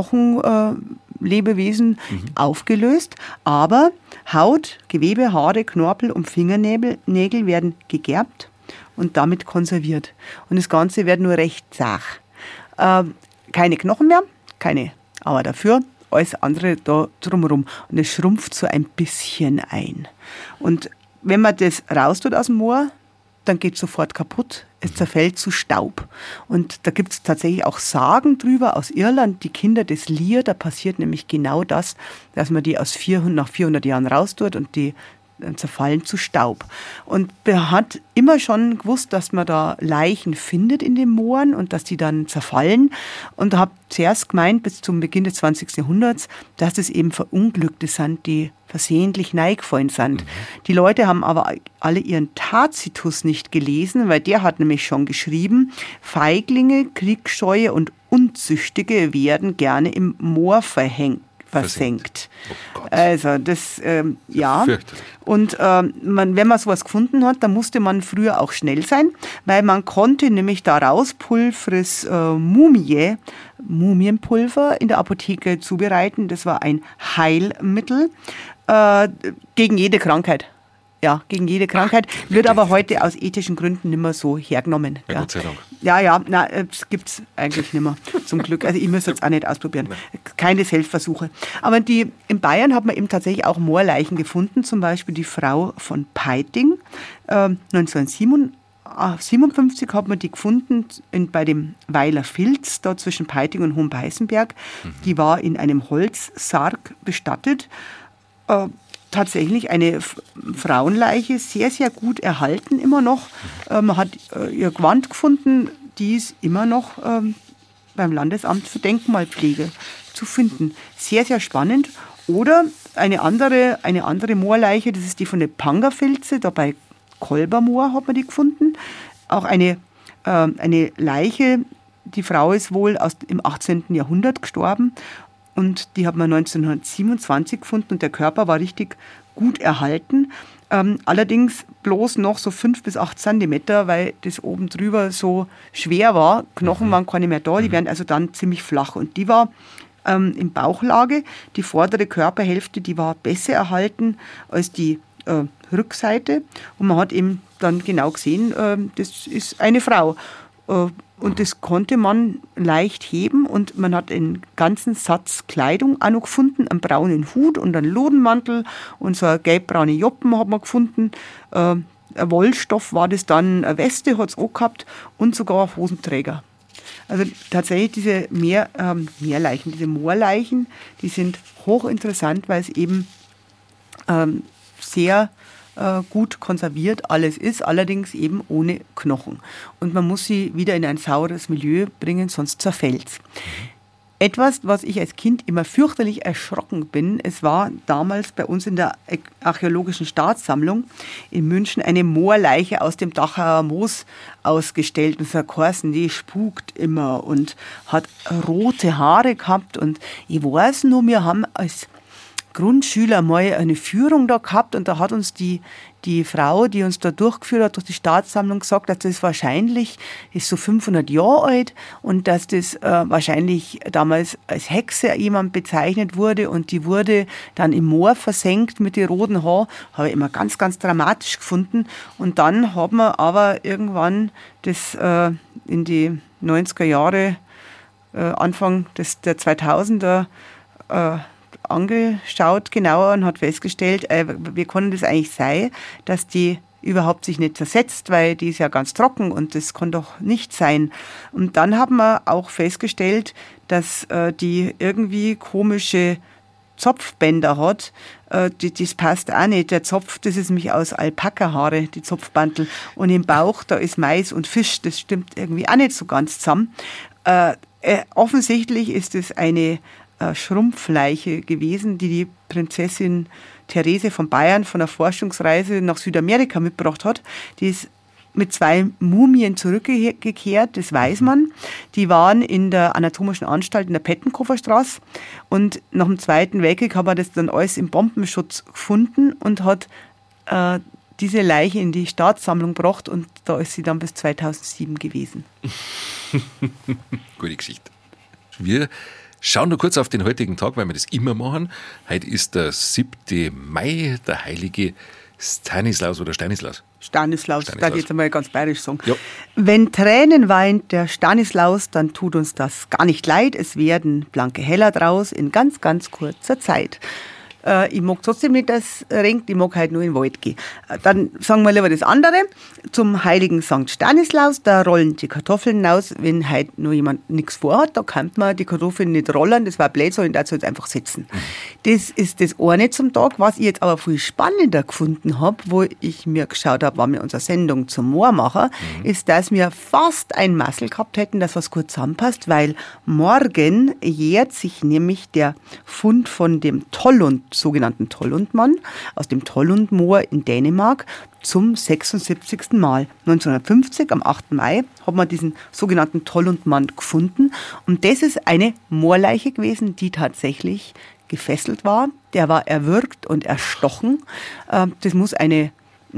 Knochenlebewesen äh, mhm. aufgelöst, aber Haut, Gewebe, Haare, Knorpel und Fingernägel Nägel werden gegerbt und damit konserviert. Und das Ganze wird nur recht zart. Äh, keine Knochen mehr, keine, aber dafür alles andere da drumherum. Und es schrumpft so ein bisschen ein. Und wenn man das raustut aus dem Moor, dann geht es sofort kaputt. Es zerfällt zu Staub. Und da gibt es tatsächlich auch Sagen drüber aus Irland, die Kinder des Lear. Da passiert nämlich genau das, dass man die aus vierhundert, nach vierhundert Jahren raustut und die zerfallen zu Staub. Und man hat immer schon gewusst, dass man da Leichen findet in den Mooren und dass die dann zerfallen. Und habe zuerst gemeint, bis zum Beginn des zwanzigsten Jahrhunderts, dass das eben Verunglückte sind, die versehentlich neigefallen sind. Mhm. Die Leute haben aber alle ihren Tacitus nicht gelesen, weil der hat nämlich schon geschrieben, Feiglinge, Kriegsscheue und Unzüchtige werden gerne im Moor verhängt. versenkt. Oh also das, ähm, ja. Und ähm, man, wenn man sowas gefunden hat, dann musste man früher auch schnell sein, weil man konnte nämlich daraus Pulveris äh, Mumie, Mumienpulver in der Apotheke zubereiten. Das war ein Heilmittel äh, gegen jede Krankheit. Ja, gegen jede Krankheit, wird aber heute aus ethischen Gründen nicht mehr so hergenommen. Ja, Gott sei Dank. Ja, ja, na, das gibt es eigentlich nicht mehr, zum Glück. Also ich muss es jetzt auch nicht ausprobieren. Keine Selbstversuche. Aber die, in Bayern hat man eben tatsächlich auch Moorleichen gefunden, zum Beispiel die Frau von Peiting. Äh, neunzehnhundertsiebenundfünfzig hat man die gefunden in, bei dem Weiler Filz, da zwischen Peiting und Hohenpeißenberg. Mhm. Die war in einem Holzsarg bestattet. Äh, Tatsächlich eine Frauenleiche, sehr, sehr gut erhalten immer noch. Äh, man hat äh, ihr Gewand gefunden, die ist immer noch ähm, beim Landesamt für Denkmalpflege zu finden. Sehr, sehr spannend. Oder eine andere, eine andere Moorleiche, das ist die von den Pangerfilze, da bei Kolbermoor hat man die gefunden. Auch eine, äh, eine Leiche, die Frau ist wohl aus, im achtzehnten Jahrhundert gestorben. Und die hat man neunzehnhundertsiebenundzwanzig gefunden und der Körper war richtig gut erhalten. Ähm, allerdings bloß noch so fünf bis acht Zentimeter, weil das oben drüber so schwer war. Knochen waren keine mehr da, die werden also dann ziemlich flach. Und die war ähm, in Bauchlage. Die vordere Körperhälfte, die war besser erhalten als die äh, Rückseite. Und man hat eben dann genau gesehen, äh, das ist eine Frau. Äh, Und das konnte man leicht heben und man hat einen ganzen Satz Kleidung auch noch gefunden, einen braunen Hut und einen Lodenmantel und so eine gelbbraune Joppen hat man gefunden. Äh, ein Wollstoff war das dann, eine Weste hat es auch gehabt und sogar Hosenträger. Also tatsächlich diese Meer, ähm, Meerleichen, diese Moorleichen, die sind hochinteressant, weil es eben ähm, sehr gut konserviert alles ist, allerdings eben ohne Knochen. Und man muss sie wieder in ein saures Milieu bringen, sonst zerfällt es. Etwas, was ich als Kind immer fürchterlich erschrocken bin, es war damals bei uns in der Archäologischen Staatssammlung in München eine Moorleiche aus dem Dachauer Moos ausgestellt. Und so Korsen, die spukt immer und hat rote Haare gehabt. Und ich weiß nur, wir haben als Grundschüler mal eine Führung da gehabt und da hat uns die, die Frau, die uns da durchgeführt hat durch die Staatssammlung, gesagt, dass das wahrscheinlich ist so fünfhundert Jahre alt und dass das äh, wahrscheinlich damals als Hexe jemand bezeichnet wurde und die wurde dann im Moor versenkt mit den roten Haaren. Habe ich immer ganz, ganz dramatisch gefunden. Und dann haben wir aber irgendwann das äh, in die neunziger Jahre, äh, Anfang des, der zweitausender äh, angeschaut genauer und hat festgestellt, äh, wie kann das eigentlich sein, dass die überhaupt sich nicht zersetzt, weil die ist ja ganz trocken und das kann doch nicht sein. Und dann haben wir auch festgestellt, dass äh, die irgendwie komische Zopfbänder hat. Äh, die, das passt auch nicht. Der Zopf, das ist nämlich aus Alpakahaare, die Zopfbandel. Und im Bauch, da ist Mais und Fisch. Das stimmt irgendwie auch nicht so ganz zusammen. Äh, äh, offensichtlich ist es eine Schrumpfleiche gewesen, die die Prinzessin Therese von Bayern von einer Forschungsreise nach Südamerika mitgebracht hat. Die ist mit zwei Mumien zurückgekehrt, das weiß man. Die waren in der Anatomischen Anstalt in der Pettenkoferstraße und nach dem Zweiten Weltkrieg hat man das dann alles im Bombenschutz gefunden und hat äh, diese Leiche in die Staatssammlung gebracht und da ist sie dann bis zweitausendsieben gewesen. Gute Geschichte. Wir schauen nur kurz auf den heutigen Tag, weil wir das immer machen. Heute ist der siebte Mai, der heilige Stanislaus oder Stanislaus? Stanislaus, Stanislaus. da jetzt einmal ganz bayerisch sagen. Ja. Wenn Tränen weint der Stanislaus, dann tut uns das gar nicht leid. Es werden blanke Heller draus in ganz, ganz kurzer Zeit. Äh, ich mag trotzdem nicht, dass es regnet, ich mag halt nur in den Wald gehen. Äh, dann sagen wir lieber das andere. Zum heiligen Sankt Stanislaus, da rollen die Kartoffeln raus, wenn halt nur jemand nichts vorhat, da kann man die Kartoffeln nicht rollern, das war blöd, sondern dazu jetzt einfach sitzen. Mhm. Das ist das eine zum Tag. Was ich jetzt aber viel spannender gefunden habe, wo ich mir geschaut habe, wann wir unsere Sendung zum Moor machen, mhm. ist, dass wir fast ein Massel gehabt hätten, das was gut zusammenpasst, weil morgen jährt sich nämlich der Fund von dem Tollund, sogenannten Tollundmann aus dem Tollundmoor in Dänemark zum sechsundsiebzigsten Mal. neunzehnhundertfünfzig, am achten Mai, hat man diesen sogenannten Tollundmann gefunden. Und das ist eine Moorleiche gewesen, die tatsächlich gefesselt war. Der war erwürgt und erstochen. Das muss eine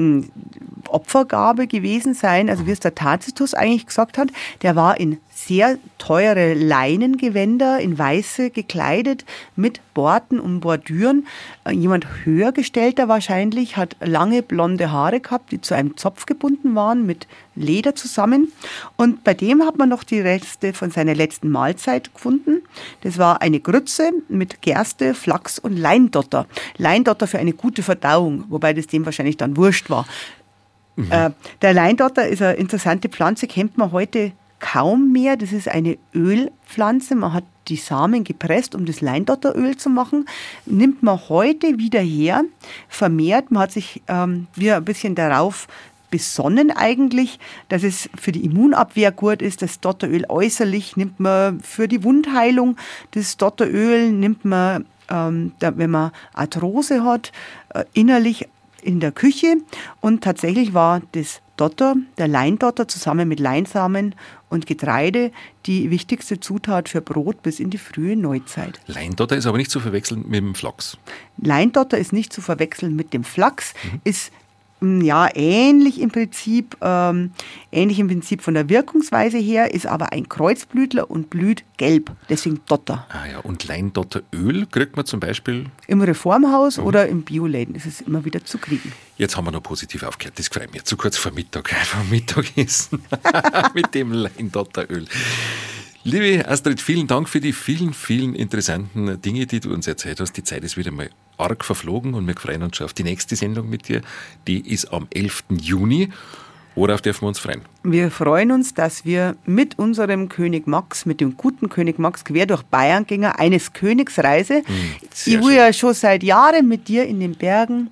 Opfergabe gewesen sein, also wie es der Tacitus eigentlich gesagt hat. Der war in sehr teure Leinengewänder, in weiße gekleidet, mit Borten und Bordüren. Jemand höhergestellter wahrscheinlich, hat lange blonde Haare gehabt, die zu einem Zopf gebunden waren, mit Leder zusammen. Und bei dem hat man noch die Reste von seiner letzten Mahlzeit gefunden. Das war eine Grütze mit Gerste, Flachs und Leindotter. Leindotter für eine gute Verdauung, wobei das dem wahrscheinlich dann wurscht war. Mhm. Äh, der Leindotter ist eine interessante Pflanze, kennt man heute kaum mehr. Das ist eine Ölpflanze. Man hat die Samen gepresst, um das Leindotteröl zu machen. Nimmt man heute wieder her, vermehrt. Man hat sich ähm, wieder ein bisschen darauf besonnen eigentlich, dass es für die Immunabwehr gut ist. Das Dotteröl äußerlich nimmt man für die Wundheilung. Das Dotteröl nimmt man, ähm, da, wenn man Arthrose hat, äh, innerlich in der Küche. Und tatsächlich war das Dotter, der Leindotter, zusammen mit Leinsamen und Getreide die wichtigste Zutat für Brot bis in die frühe Neuzeit. Leindotter ist aber nicht zu verwechseln mit dem Flachs. Leindotter ist nicht zu verwechseln mit dem Flachs, mhm. ist ja ähnlich im Prinzip, ähm, ähnlich im Prinzip von der Wirkungsweise her, ist aber ein Kreuzblütler und blüht gelb, deswegen Dotter. Ah ja, und Leindotteröl kriegt man zum Beispiel? Im Reformhaus mhm. oder im Bioläden ist es immer wieder zu kriegen. Jetzt haben wir noch positiv aufgehört, das gefällt mir. Zu kurz vor Mittag, vom Mittagessen mit dem Leindotteröl. Liebe Astrid, vielen Dank für die vielen, vielen interessanten Dinge, die du uns erzählt hast. Die Zeit ist wieder mal arg verflogen und wir freuen uns schon auf die nächste Sendung mit dir. Die ist am elften Juni. Worauf dürfen wir uns freuen? Wir freuen uns, dass wir mit unserem König Max, mit dem guten König Max, quer durch Bayern gingen, eines Königs Reise. Hm, ich will ja schon seit Jahren mit dir in den Bergen.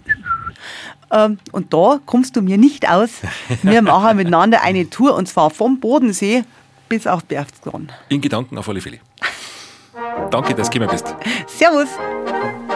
Und da kommst du mir nicht aus. Wir machen miteinander eine Tour, und zwar vom Bodensee bis auf Berchtesgaden. In Gedanken auf alle Fälle. Danke, dass du gekommen bist. Servus.